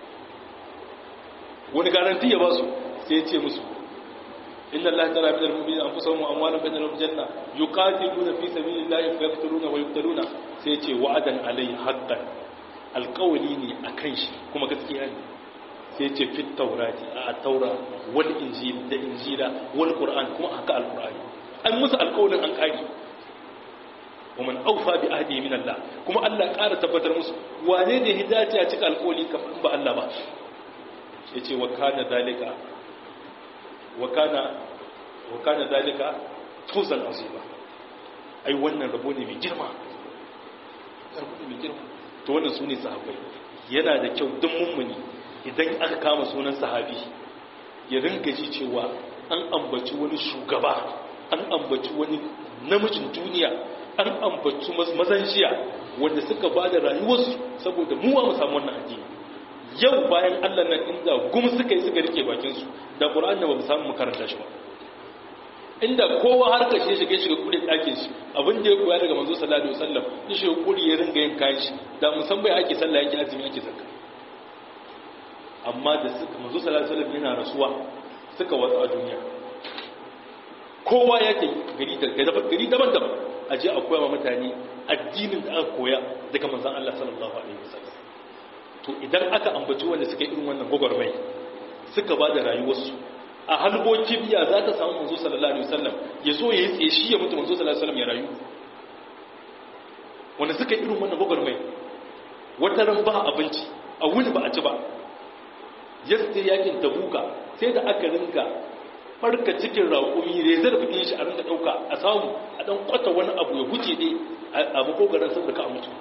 [SPEAKER 1] Wani garanti ya ba su sai ya ce musu inna allaha tara minal mu'minina anfusahum wa amwalahum bi anna janna yuqatiluna fi sabilillahi fa yaqtuluna wa yuqtaluna sai ya ce wa'adan alayhi haqqan alqawli ne akan shi kuma gaskiya ne sai ya ce fit tawrati a taura wal injil da injila wal qur'an kuma haka alqur'ani an musu alqawlin an kari wa man awfa bi ahdi min allah kuma Allah ya ƙara tabbatar musu wane ne hidaci a cika alqawli kamar ba Allah ba yace wa kana dalika wakana wakana dalika tuzan azima ai wannan rabo ne mai girma rabo ne mai girma to wannan sune sahabbai yana da kyau duk mummuni idan aka kama sunan sahabi ya ringa ji cewa an ambaci wani shugaba an ambaci wani namijin duniya an ambaci mazan jiya wanda suka bada rayuwarsu saboda mu mu samu wannan addini yau bayan Allah nan inda gum suka yi suka rike bakinsu da Qur'ani ba mu samu mu karanta shi ba inda kowa har kashe shige shiga kudin ɗakin shi abin da ya koya daga manzo sallallahu alaihi wasallam ya shiga kuri ya ringa yin kayan shi da musamman ake sallah yake azumi yake zakka amma da suka manzo sallallahu alaihi wasallam yana rasuwa suka watsa a duniya kowa yake gari da gari daban-daban aje a koya wa mutane addinin da aka koya daga manzon Allah sallallahu alaihi wasallam to idan aka ambaci wanda suka yi irin wannan gwagwarmai suka ba da rayuwarsu a halboki biya za ta samu manzo sallallahu alaihi wasallam ya zo ya yi tsaye shi ya mutu manzo sallallahu alaihi wasallam ya rayu wanda suka yi irin wannan gwagwarmai wata ran ba abinci a wuni ba a ci ba yasta yakin tabuka sai da aka ringa farka cikin raƙumi rezar buɗin shi a ringa ɗauka a samu a ɗan kwata wani abu ya huce dai a makogaran sun da ka mutu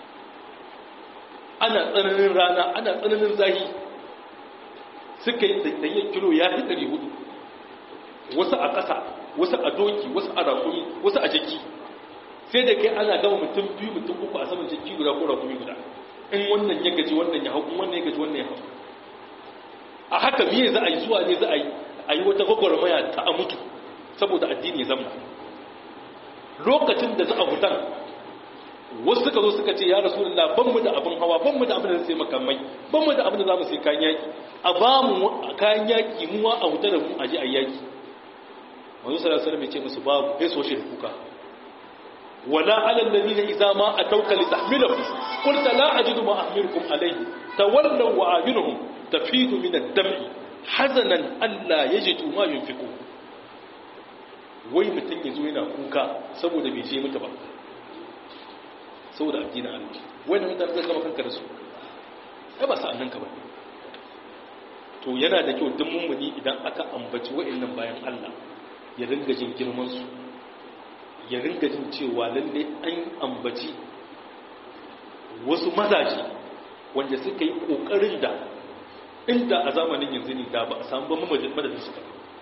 [SPEAKER 1] ana tsananin rana ana tsananin zahi suka yi tsayayyar kilo ya fi ɗari hudu wasu a ƙasa wasu a doki wasu a rakumi wasu a jaki sai da kai ana gama mutum biyu mutum uku a saman jaki guda ko rakumi guda in wannan ya gaji wannan ya hau in wannan ya gaji wannan ya hau a haka miye za a yi zuwa ne za a yi a yi wata gwagwarmaya ta a mutu saboda addini ya zama lokacin da za a hutan wasu suka zo suka ce ya rasulullah ban mu da abin hawa ban mu da abin da sai makamai ban mu da abin da zamu sai kayan yaki a ba mu kayan yaki mu a huta da mu aje a yaki manzo sallallahu alaihi wasallam ya ce musu babu sai so shi da kuka wala alal ladina idza ma atawka li tahmiluhum qulta la ajidu ma ahmilukum alayhi tawallaw wa ayunuhum tafidu min ad-dam'i hazanan alla yajidu ma yunfiqu wai mutun yazo yana kuka saboda bai je mutu ba saboda addinin Allah wanda mutane zai kama kanka da su ai ba sa'annan ka ba to yana da kyau duk mummuni idan aka ambaci wa'annan bayan Allah ya ringa jin girman su ya ringa jin cewa lalle an ambaci wasu mazaje wanda suka yi kokarin da inda a zamanin yanzu ne da ba a samu ba mamajin madadin su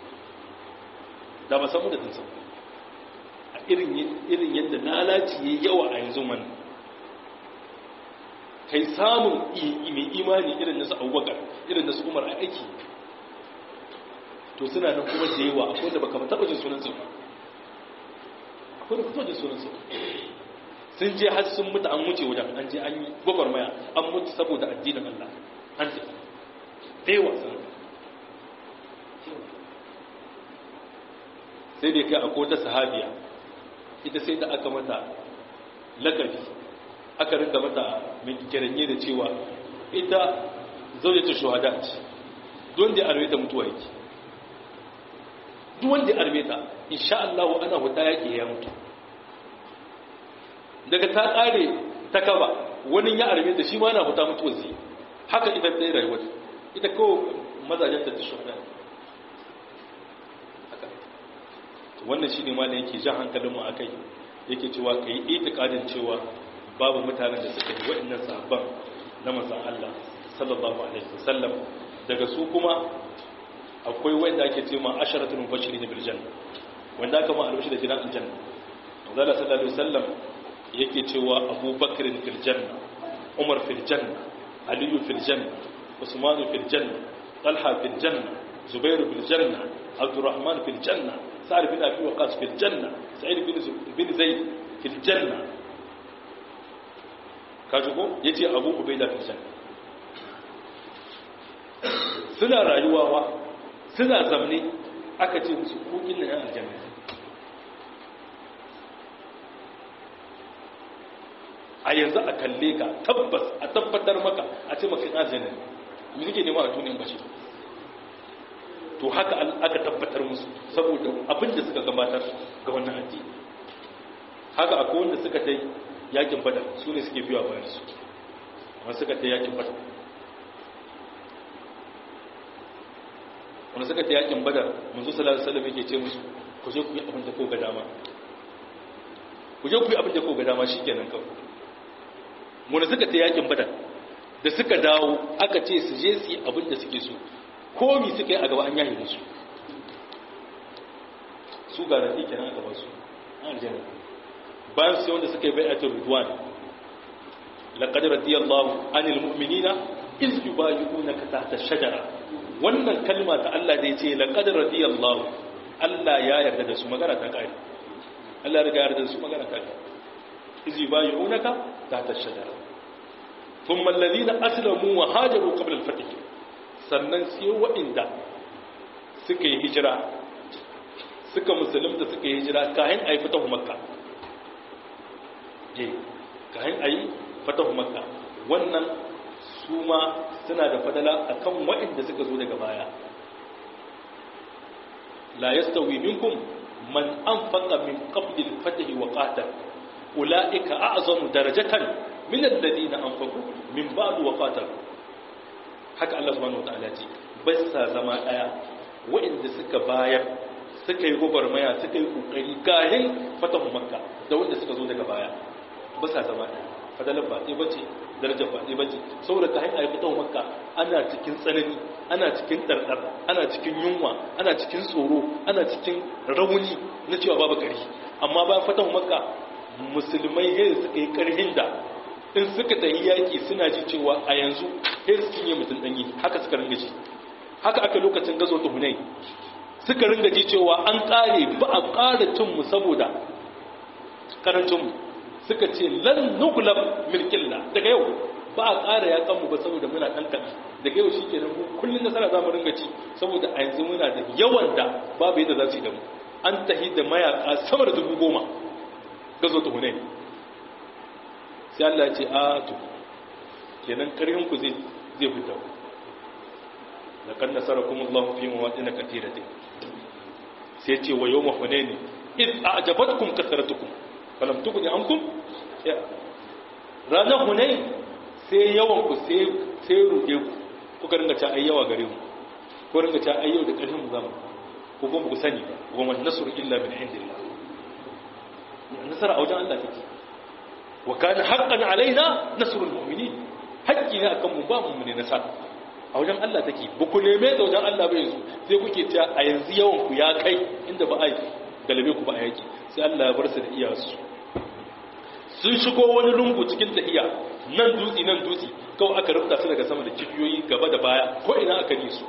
[SPEAKER 1] da ba samu madadin su a irin irin yadda lalaci yayi yawa a yanzu man kai samun mai imani irin nasu Abubakar irin nasu Umar a aiki to suna nan kuma da yawa akwai da baka taba jin sunan su akwai da kuka jin sunan su sun je har sun mutu an wuce wajen an je an yi gwagwarmaya an mutu saboda addinin Allah an tafi da yawa sun sai da kai akwai wata sahabiya ita sai da aka mata lakabi aka rinda mata mai kiranye da cewa ita zaujatu shuhada ce don da arme ta mutuwa yake duk wanda arme ta insha Allah ana huta yake ya mutu daga ta kare ta kaba wani ya arme ta shi ma ana huta mutuwa zai haka idan ta yi rayuwa ita ko mazajen ta shuhada haka wannan shine ma ne yake jan hankalin mu akai yake cewa kai itikadin cewa babu mutanen da suka yi waɗannan sahabban na manzon Allah sallallahu alaihi wasallam daga su kuma akwai wanda ake cewa asharatul mubashirin bil janna wanda aka ma albashi da gidan aljanna manzon sallallahu alaihi wasallam yake cewa Abu Bakr fil janna Umar fil janna Ali fil janna Usman fil janna Talha fil janna Zubair fil janna Abdurrahman fil janna Sa'd bin Abi Waqqas fil janna Sa'id bin bin Zaid fil janna kaji ko yace Abu Ubaida fil janna suna rayuwa wa suna zamne aka ce musu kokin nan yan aljanna a yanzu a kalle ka tabbas a tabbatar maka a ce maka yan aljanna me kike nema a duniyan bashi to haka aka tabbatar musu saboda abin da suka gabatar ga wannan addini haka akwai wanda suka tai yakin badar su ne suke biya bayan su wanda suka tai yakin badar wanda suka tai yakin badar manzo sallallahu alaihi wasallam yake ce musu ku je ku yi abin da ko ga dama ku je ku yi abin da ko ga dama shikenan kawai wanda suka tai yakin badar da suka dawo aka ce su je su yi abin da suke so komi suka yi a gaba an yayi musu su ga rafi kenan aka ba su aljanna bayan sai wanda suka yi bai'atul ridwan laqad radiyallahu anil mu'minina iz yubayyi'unaka tahta ash-shajara wannan kalma ta Allah da yace laqad radiyallahu Allah ya yarda da su magana ta kai Allah ya yarda da su magana ta kai iz yubayyi'unaka tahta ash-shajara thumma alladhina aslamu wa hajaru qabla al-fath sannan sai waɗanda suka yi hijira suka musulunta suka yi hijira kayan a yi fatahu makka je kayan a yi fatahu makka wannan su ma suna da fadala a kan waɗanda suka zo daga baya la yastawi minkum man anfaqa min qabli al-fathi wa qatal ulaika a'zamu darajatan min alladhina anfaqu min ba'd wa qatal haka Allah subhanahu wataala ce ba sa zama daya waɗanda suka bayar suka yi gobarmaya suka yi kokari kayan fatahu makka da wanda suka zo daga baya ba sa zama daya fadalan ba sai bace darajar ba sai bace saboda kayan ayi fatahu makka ana cikin tsanani ana cikin dardar ana cikin yunwa ana cikin tsoro ana cikin rauni na cewa babu kari amma bayan fatahu makka musulmai ne suka yi karhin da in suka tafi yaki suna ji cewa a yanzu sai su yi mutum danyi haka suka ringa ji haka aka lokacin gazo ta Hunain suka ringa ji cewa an kare ba a kara cin mu saboda karancin mu suka ce lan nuglab min qilla daga yau ba a kara yakan mu ba saboda muna dan kan daga yau shikenan mu kullun nasara za mu ringa ci saboda a yanzu muna da yawan da babu yadda za su yi da mu an tahi da mayaka sama da dubu goma gazo ta Hunain sai Allah ya ce a to kenan karhin ku zai zai fita laqad nasarakumullahu fi mawadin katiratin sai ce wa yawma hunain id a'jabatkum kathratukum falam tughni ankum ya ranar hunain sai yawan ku sai sai ruke ku kuka ringa ta ayyawa gare mu ko ringa ta ayyau da karhin mu zamu ko kuma ku sani ba wa man nasru illa min indillah nasara a wajen Allah take wa kana haqqan alaina nasrul mu'minin haƙƙi ne akan mu ba mu ne nasara a wajen Allah take ba ku neme da wajen Allah ba yanzu sai kuke cewa a yanzu yawan ku ya kai inda ba ai galabe ku ba a yaki sai Allah ya bar su da iyasu sun shigo wani lungu cikin tahiya nan dutsi nan dutsi kawai aka rubuta su daga sama da kibiyoyi gaba da baya ko ina aka yi su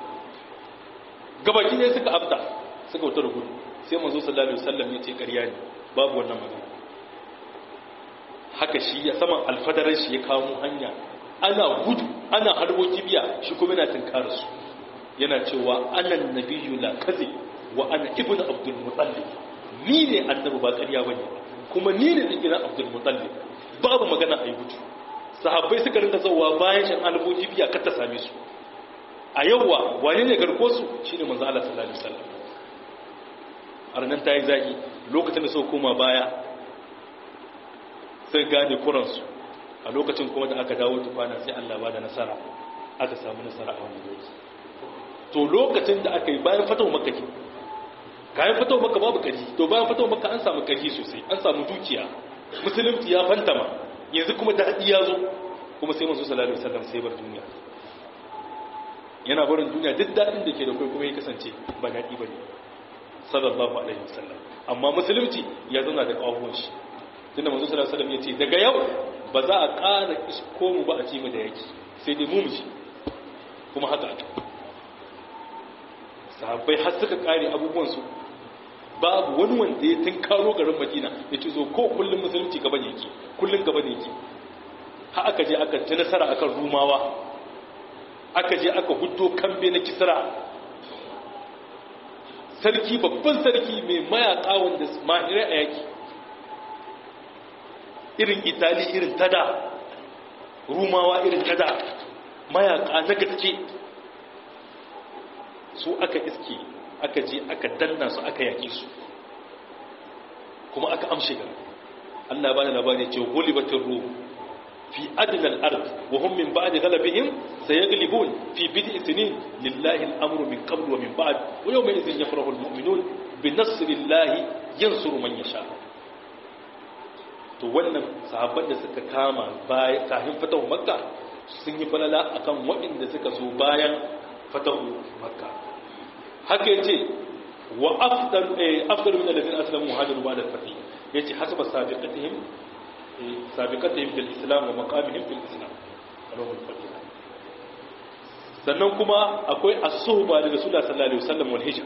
[SPEAKER 1] gabaki ne suka afta suka wuta rubutu sai manzo sallallahu alaihi wasallam ya ce ƙarya ne babu wannan magana haka shi ya saman alfadarar shi ya kawo hanya ana gudu ana harbo kibiya shi kuma yana tinkara su yana cewa anan nabiyyu la kazi wa ana ibnu abdul muttalib ni ne annabi ba ƙarya bane kuma ni ne ibnu abdul muttalib babu magana ayi gudu sahabbai suka rinka zawa bayan shan harbo kibiya kar ta same su a yawwa wane ne garko su shine manzo Allah sallallahu alaihi wasallam arnan tayi zaki lokacin da suka koma baya sai gane kuransu a lokacin kuma da aka dawo tukwana sai Allah ba da nasara aka samu nasara a wannan lokaci to lokacin da aka yi bayan fatawa makka ke kayan fatawa makka babu kaji to bayan fatawa makka an samu kaji sosai an samu dukiya musulunci ya fantama yanzu kuma daɗi ya zo kuma sai manzo sallallahu alaihi wasallam sai bar duniya yana barin duniya duk daɗin da ke da kai kuma ya kasance ba daɗi bane sallallahu alaihi wasallam amma musulunci ya zauna da ƙahuwan shi tunda manzo sallallahu alaihi wasallam yace daga yau ba za a ƙara isko mu ba a ci mu da yaki sai dai mu mu ci kuma haka aka sahabbai har suka kare abubuwan su babu wani wanda ya tinkaro garin Madina yace zo ko kullum musulunci gaba ne yake kullun gaba ne yake har aka je aka ci nasara akan rumawa, aka je aka huddo kambe na kisra, sarki babban sarki mai mayaka wanda mahirai a yaki irin itali irin tada, rumawa irin tada, mayaka na gaske su aka iske, aka je aka danna su aka yaki su kuma aka amshe gari. Allah ba da labari ce gulibatin rum fi adna al-ard wa hum min ba'di ghalabihim sayaglibun fi bid'i sinin lillahi al-amru min qabl wa min ba'd wa yawma idhin yafrahu al-mu'minun bi nasrillahi yansuru man yasha. to wannan sahabban da suka kama bayan kafin fatahu makka sun yi falala akan waɗanda suka zo bayan fatahu makka. haka yace wa afdal eh afdal min alladhina aslamu muhajiru ba'da al-fath yace hasaba sabiqatihim sabiqatihim bil islam wa maqamihim fil islam alawul fath. sannan kuma akwai as-suhba da rasulullah sallallahu alaihi wasallam wal hijra,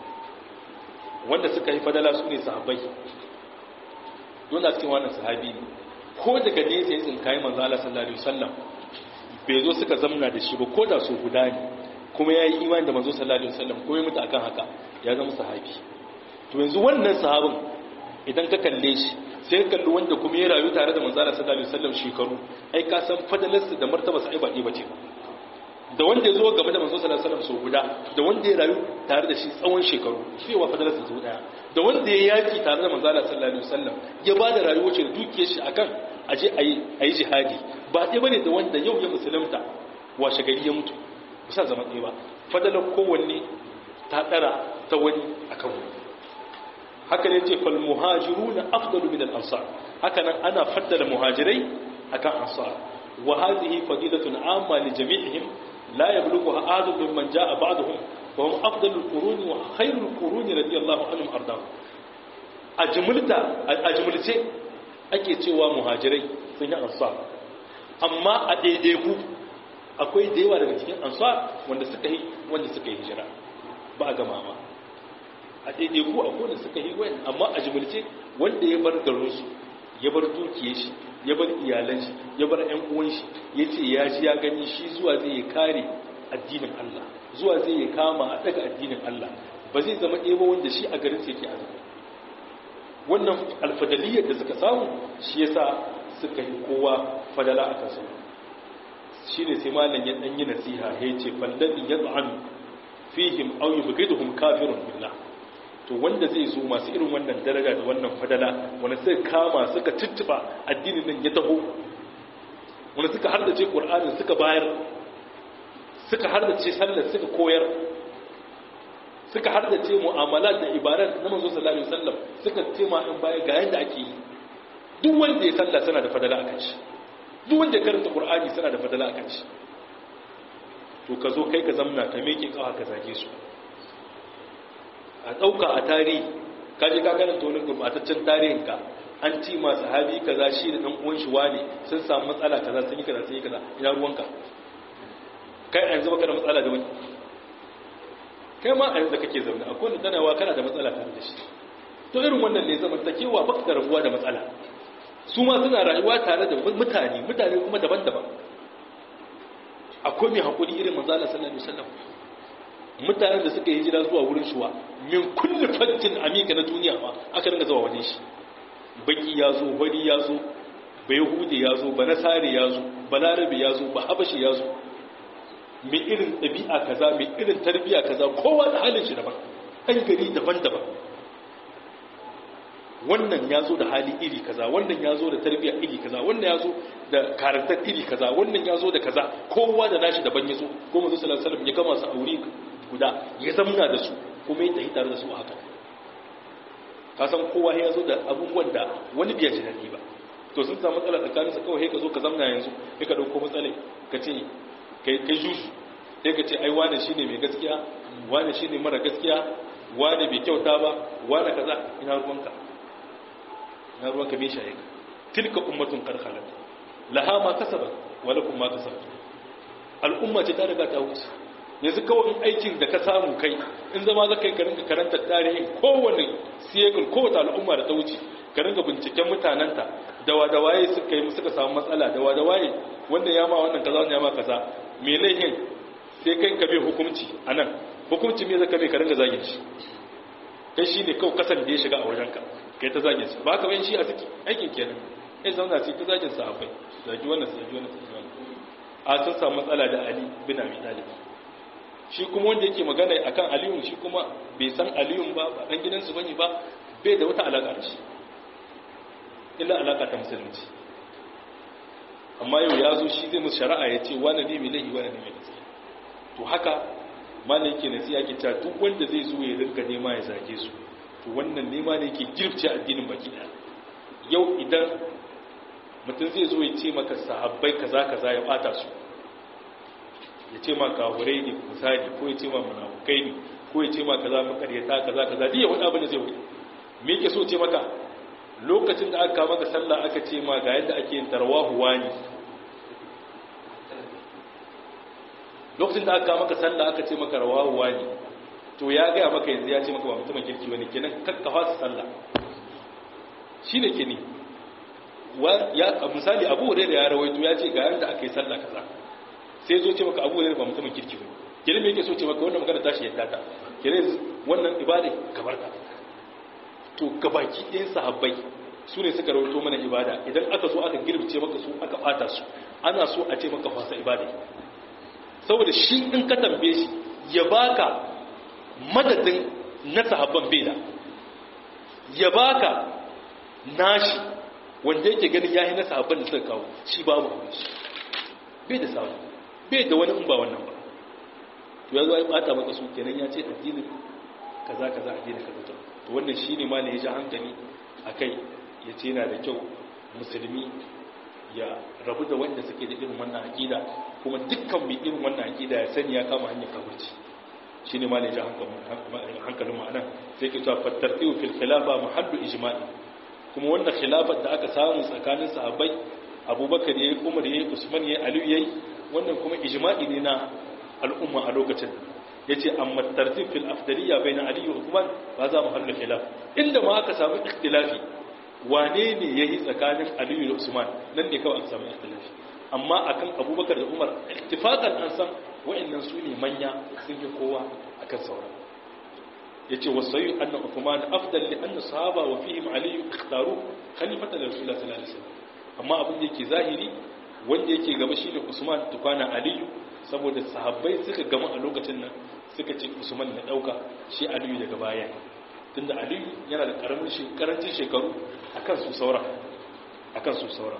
[SPEAKER 1] wanda suka yi fadala su ne sahabbai. dole a cikin wannan sahabi ne ko daga nesa ya tsinkayi manzo Allah sallallahu alaihi wasallam bai zo suka zamna da shi ba ko da su guda ne, kuma ya yi imani da manzo sallallahu alaihi wasallam kuma ya mutu akan haka ya zama sahabi. to yanzu wannan sahabin idan ka kalle shi sai ka kalli wanda kuma ya rayu tare da manzo sallallahu alaihi wasallam shekaru, ai ka san fadalarsa da martabarsa ai ba ɗaya bace ba. da wanda ya zo game da manzo sallallahu alaihi wasallam so guda da wanda ya rayu tare da shi tsawon shekaru, shi wa fadalarsa so daya. da wanda ya yaki tare da manzo sallallahu alaihi wasallam ya bada rayuwar shi da dukiyar shi akan aje ayi ayi jihadi, ba ɗaya bane da wanda yau ya musulunta washe gari ya mutu, bisa zama ɗaya ba. fadalar kowanne ta ɗara ta wani akan wani. haka ne ce fal muhajiruna afdalu min al-ansar, haka nan ana faddala muhajirai akan ansar. wa hadhihi fadilatun amma li jami'ihim la yablughuha ahadun mimman jaa ba'dahum wa hum afdalul quruni wa khairul quruni radiyallahu anhum ardahum. ajmulta ajmulce ake cewa muhajirai sun yi ansar, amma a daidaiku akwai da yawa daga cikin ansar wanda suka yi wanda suka yi hijira ba a gama ma. a daidai ku a kodin suka yi wayan, amma a jimilce wanda ya bar garinsu, ya bar dukiyar shi, ya bar iyalan shi, ya bar ƴan uwan shi, ya ce ya ji ya gani shi zuwa zai yi kare addinin Allah, zuwa zai yi kama a daga addinin Allah, ba zai zama ɗaya ba wanda shi a garin sa yake azumi. wannan alfadaliyar da suka samu shi yasa suka yi kowa fadala a kansu. shi ne sai malam ya ɗan yi nasiha ya ce fallabi ya tsohon fihim au yi bugiduhum kafirun billah. to wanda zai zo masu irin wannan daraja da wannan fadala, wanda suka kama suka tuttuba addinin nan ya taho, wanda suka hardace Qur'anin suka bayar, suka hardace sallar suka koyar, suka hardace mu'amalat da ibadat na manzo sallallahu alaihi wasallam suka ce ma in baya ga yanda ake yi. duk wanda ya sallah sana da fadala akan shi, duk wanda ya karanta Qur'ani sana da fadala akan shi. to ka zo kai ka zamna ka meke kawa ka zage su, a ɗauka a tarihi ka je ka karanta wani gurbataccen tarihinka an ci ma sahabi kaza shi da ɗan uwan shi wane sun samu matsala kaza sun yi kaza sun yi kaza, ina ruwanka kai a yanzu baka da matsala da wani, kai ma a yanzu kake zaune akwai wanda tanawa kana da matsala tare da shi. to irin wannan ne zamantakewa baka da rabuwa da matsala. su ma suna rayuwa tare da mutane mutane kuma daban-daban. akwai mai haƙuri irin manzo Allah sallallahu alaihi wasallam, mutanen da suka yi hijira zuwa wurin shuwa min kulli fajjin amika na duniya ma aka ringa zuwa wajen shi. baki ya zo, bari ya zo, ba yahudi ya zo, ba nasari ya zo, ba larabi ya zo, ba habashi ya zo, mai irin ɗabi'a kaza, mai irin tarbiyya kaza, kowa da halin shi daban, an gari daban-daban. wannan ya zo da hali iri kaza, wannan ya zo da tarbiyya iri kaza, wannan ya zo da karantar iri kaza, wannan ya zo da kaza, kowa da nashi daban ya zo. ko manzo sallallahu alaihi wasallam ya gama su aure guda ya zamna da su kuma ya tafi tare da su haka. ka san kowa ya zo da abubuwan da wani biya ji daɗi ba, to sun samu matsala tsakanin su kawai ka zo ka zamna yanzu sai ka dauko matsala ka ce kai kai juju sai ka ce ai wani shine mai gaskiya, wani shine mara gaskiya, wani bai kyauta ba, wani kaza. ina ruwanka na ruwan ka bisha yaka tilka ummatun qad khalat laha ma kasabat wa lakum ma kasabtum. al'umma ce ta riga ta wuce, yanzu kawai aikin da ka samu kai in zama za ka yi karinka karanta tarihin kowane siyekul kowace al'umma da ta wuce ka ringa binciken mutanenta dawa da waye suka yi suka samu matsala dawa da waye wanda ya ma wannan kaza wannan ya ma kaza me laihin sai kai ka bai hukunci anan hukunci me zaka bai ka ringa zagin shi kai shine kawai kasan da ya shiga a wajenka kai ta zagin shi ba ka bayin shi a ciki aikin kenan sai zauna sai ta zagin sahabbai zagi wannan zagi wannan zagi wannan a sun samu matsala da Ali bin Abi Talib shi kuma wanda yake magana akan Aliyu shi kuma bai san Aliyu ba ba dan gidansu bane ba bai da wata alaka da shi illa alaka ta musulunci amma yau ya zo shi zai musu shari'a ya ce wani ne mai laifi wani ne mai gaskiya to haka malai yake nasiya ke cewa duk wanda zai zo ya rinka nema ya zage su to wannan nema ne yake girce addinin baki daya yau idan mutum zai zo ya ce maka sahabbai kaza kaza ya bata su ya ce ma kahurai ne misali ko ya ce ma munafukai ne ko ya ce ma kaza makaryata kaza kaza duk ya wani abin da zai wuce me yake so ce maka lokacin da aka maka sallah aka ce ma ga yadda ake yin tarwahu wani lokacin da aka maka sallah aka ce maka rawahu wani to ya ga maka yanzu ya ce maka ba mutumin kirki bane kenan kakka fasa sallah shine kini ya misali Abu Hurairah ya rawaito ya ce ga yanda aka yi sallah kaza sai zo ce maka Abu Hurairah ba mutumin kirki bane kenan me yake so ce maka wannan magana tashi yadda ta kenan wannan ibada kamar ta to gabaki ɗayan sahabbai su ne suka rawaito mana ibada idan aka so aka girbice maka su aka bata su ana so a ce maka fasa ibada saboda shi in ka tambaye shi ya baka madadin na sahabban beda ya baka nashi wanda yake ganin yayi na sahabban da suka kawo shi babu abin shi bai da sabu bai da wani in ba wannan ba to yanzu ai bata maka su kenan ya ce addinin kaza kaza addinin kaza to wannan shine ma ne ya ji hankali akai ya ce yana da kyau musulmi ya rabu da wanda suke da irin wannan aqida kuma dukkan mai irin wannan aqida ya sani ya kama hanyar kafirci shine ma ne ya ji hankalin ma'ana sai ke cewa fattartiu fil khilafa muhallu ijma'i kuma wannan khilafar da aka samu tsakanin sahabbai Abubakar yayi Umar yayi Usman yayi Ali yayi wannan kuma ijma'i ne na al'umma a lokacin yace amma tartib fil afdaliyya baina Ali wa Uthman ba za mu hallu khilaf inda ma aka samu ikhtilafi wane ne yayi tsakanin Ali da Usman nan ne kawai aka samu ikhtilafi amma akan Abubakar da Umar ittifaqan an san wa'annan su ne manya sun yi kowa akan sauran yace wasayu anna Uthman afdal li anna sahaba wa fihim Ali ikhtaru khalifatan Rasulullah sallallahu alaihi wasallam amma abin da yake zahiri wanda yake gaba shine Usman tukana Ali saboda sahabbai suka gama a lokacin nan suka ce Usman na dauka shi Ali daga baya tunda Ali yana da karamin shi karancin shekaru akan su saura akan su saura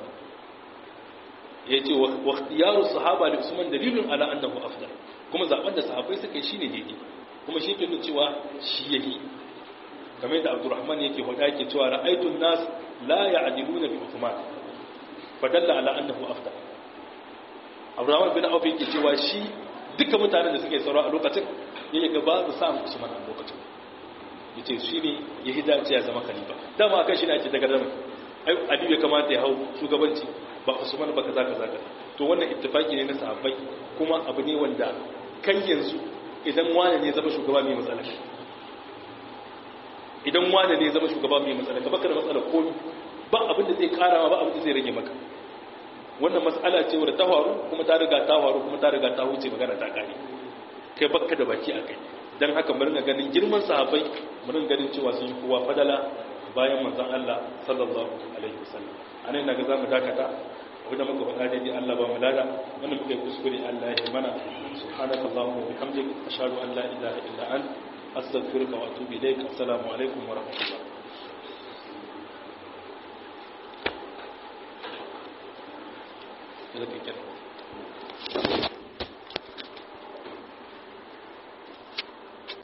[SPEAKER 1] yace wa ikhtiyaru sahaba li Usman dalilun ala annahu afdal kuma zaben da sahabbai suka yi shine daidai kuma shi ke nuna cewa shi yake kamar da Abdurrahman yake hoda yake cewa ra'aytun nas la ya'diluna bi Uthman fadalla ala annahu afdal Abdurrahman bin Auf yake cewa shi duka mutanen da suke saura a lokacin yake ga babu samu Usman a lokacin yace shine ya hidace ya zama khalifa dama akan shi ne ake daga dama ai Ali ya kamata ya hau shugabanci ba Usman ba kaza kaza kaza to wannan ittifaki ne na sahabbai kuma abu ne wanda kan yanzu idan wani ne zama shugaba mai matsala idan wani ne zama shugaba mai matsala ka baka da matsala komai ba abin da zai kara ba abin da zai rage maka wannan matsala ce wadda ta faru kuma ta riga ta faru kuma ta riga ta huce magana ta kare kai baka da baki akai dan haka mun ringa ganin girman sahabbai mun ringa ganin cewa sun yi kowa fadala bayan manzon Allah sallallahu alaihi wasallam anan ina ga zamu dakata abinda muka faɗa daidai Allah ba mu lada wannan muka yi kuskure Allah ya mana subhanakallahumma wa bihamdika ashhadu an la ilaha illa anta astaghfiruka wa atubu ilaik assalamu alaikum wa rahmatullah Look again.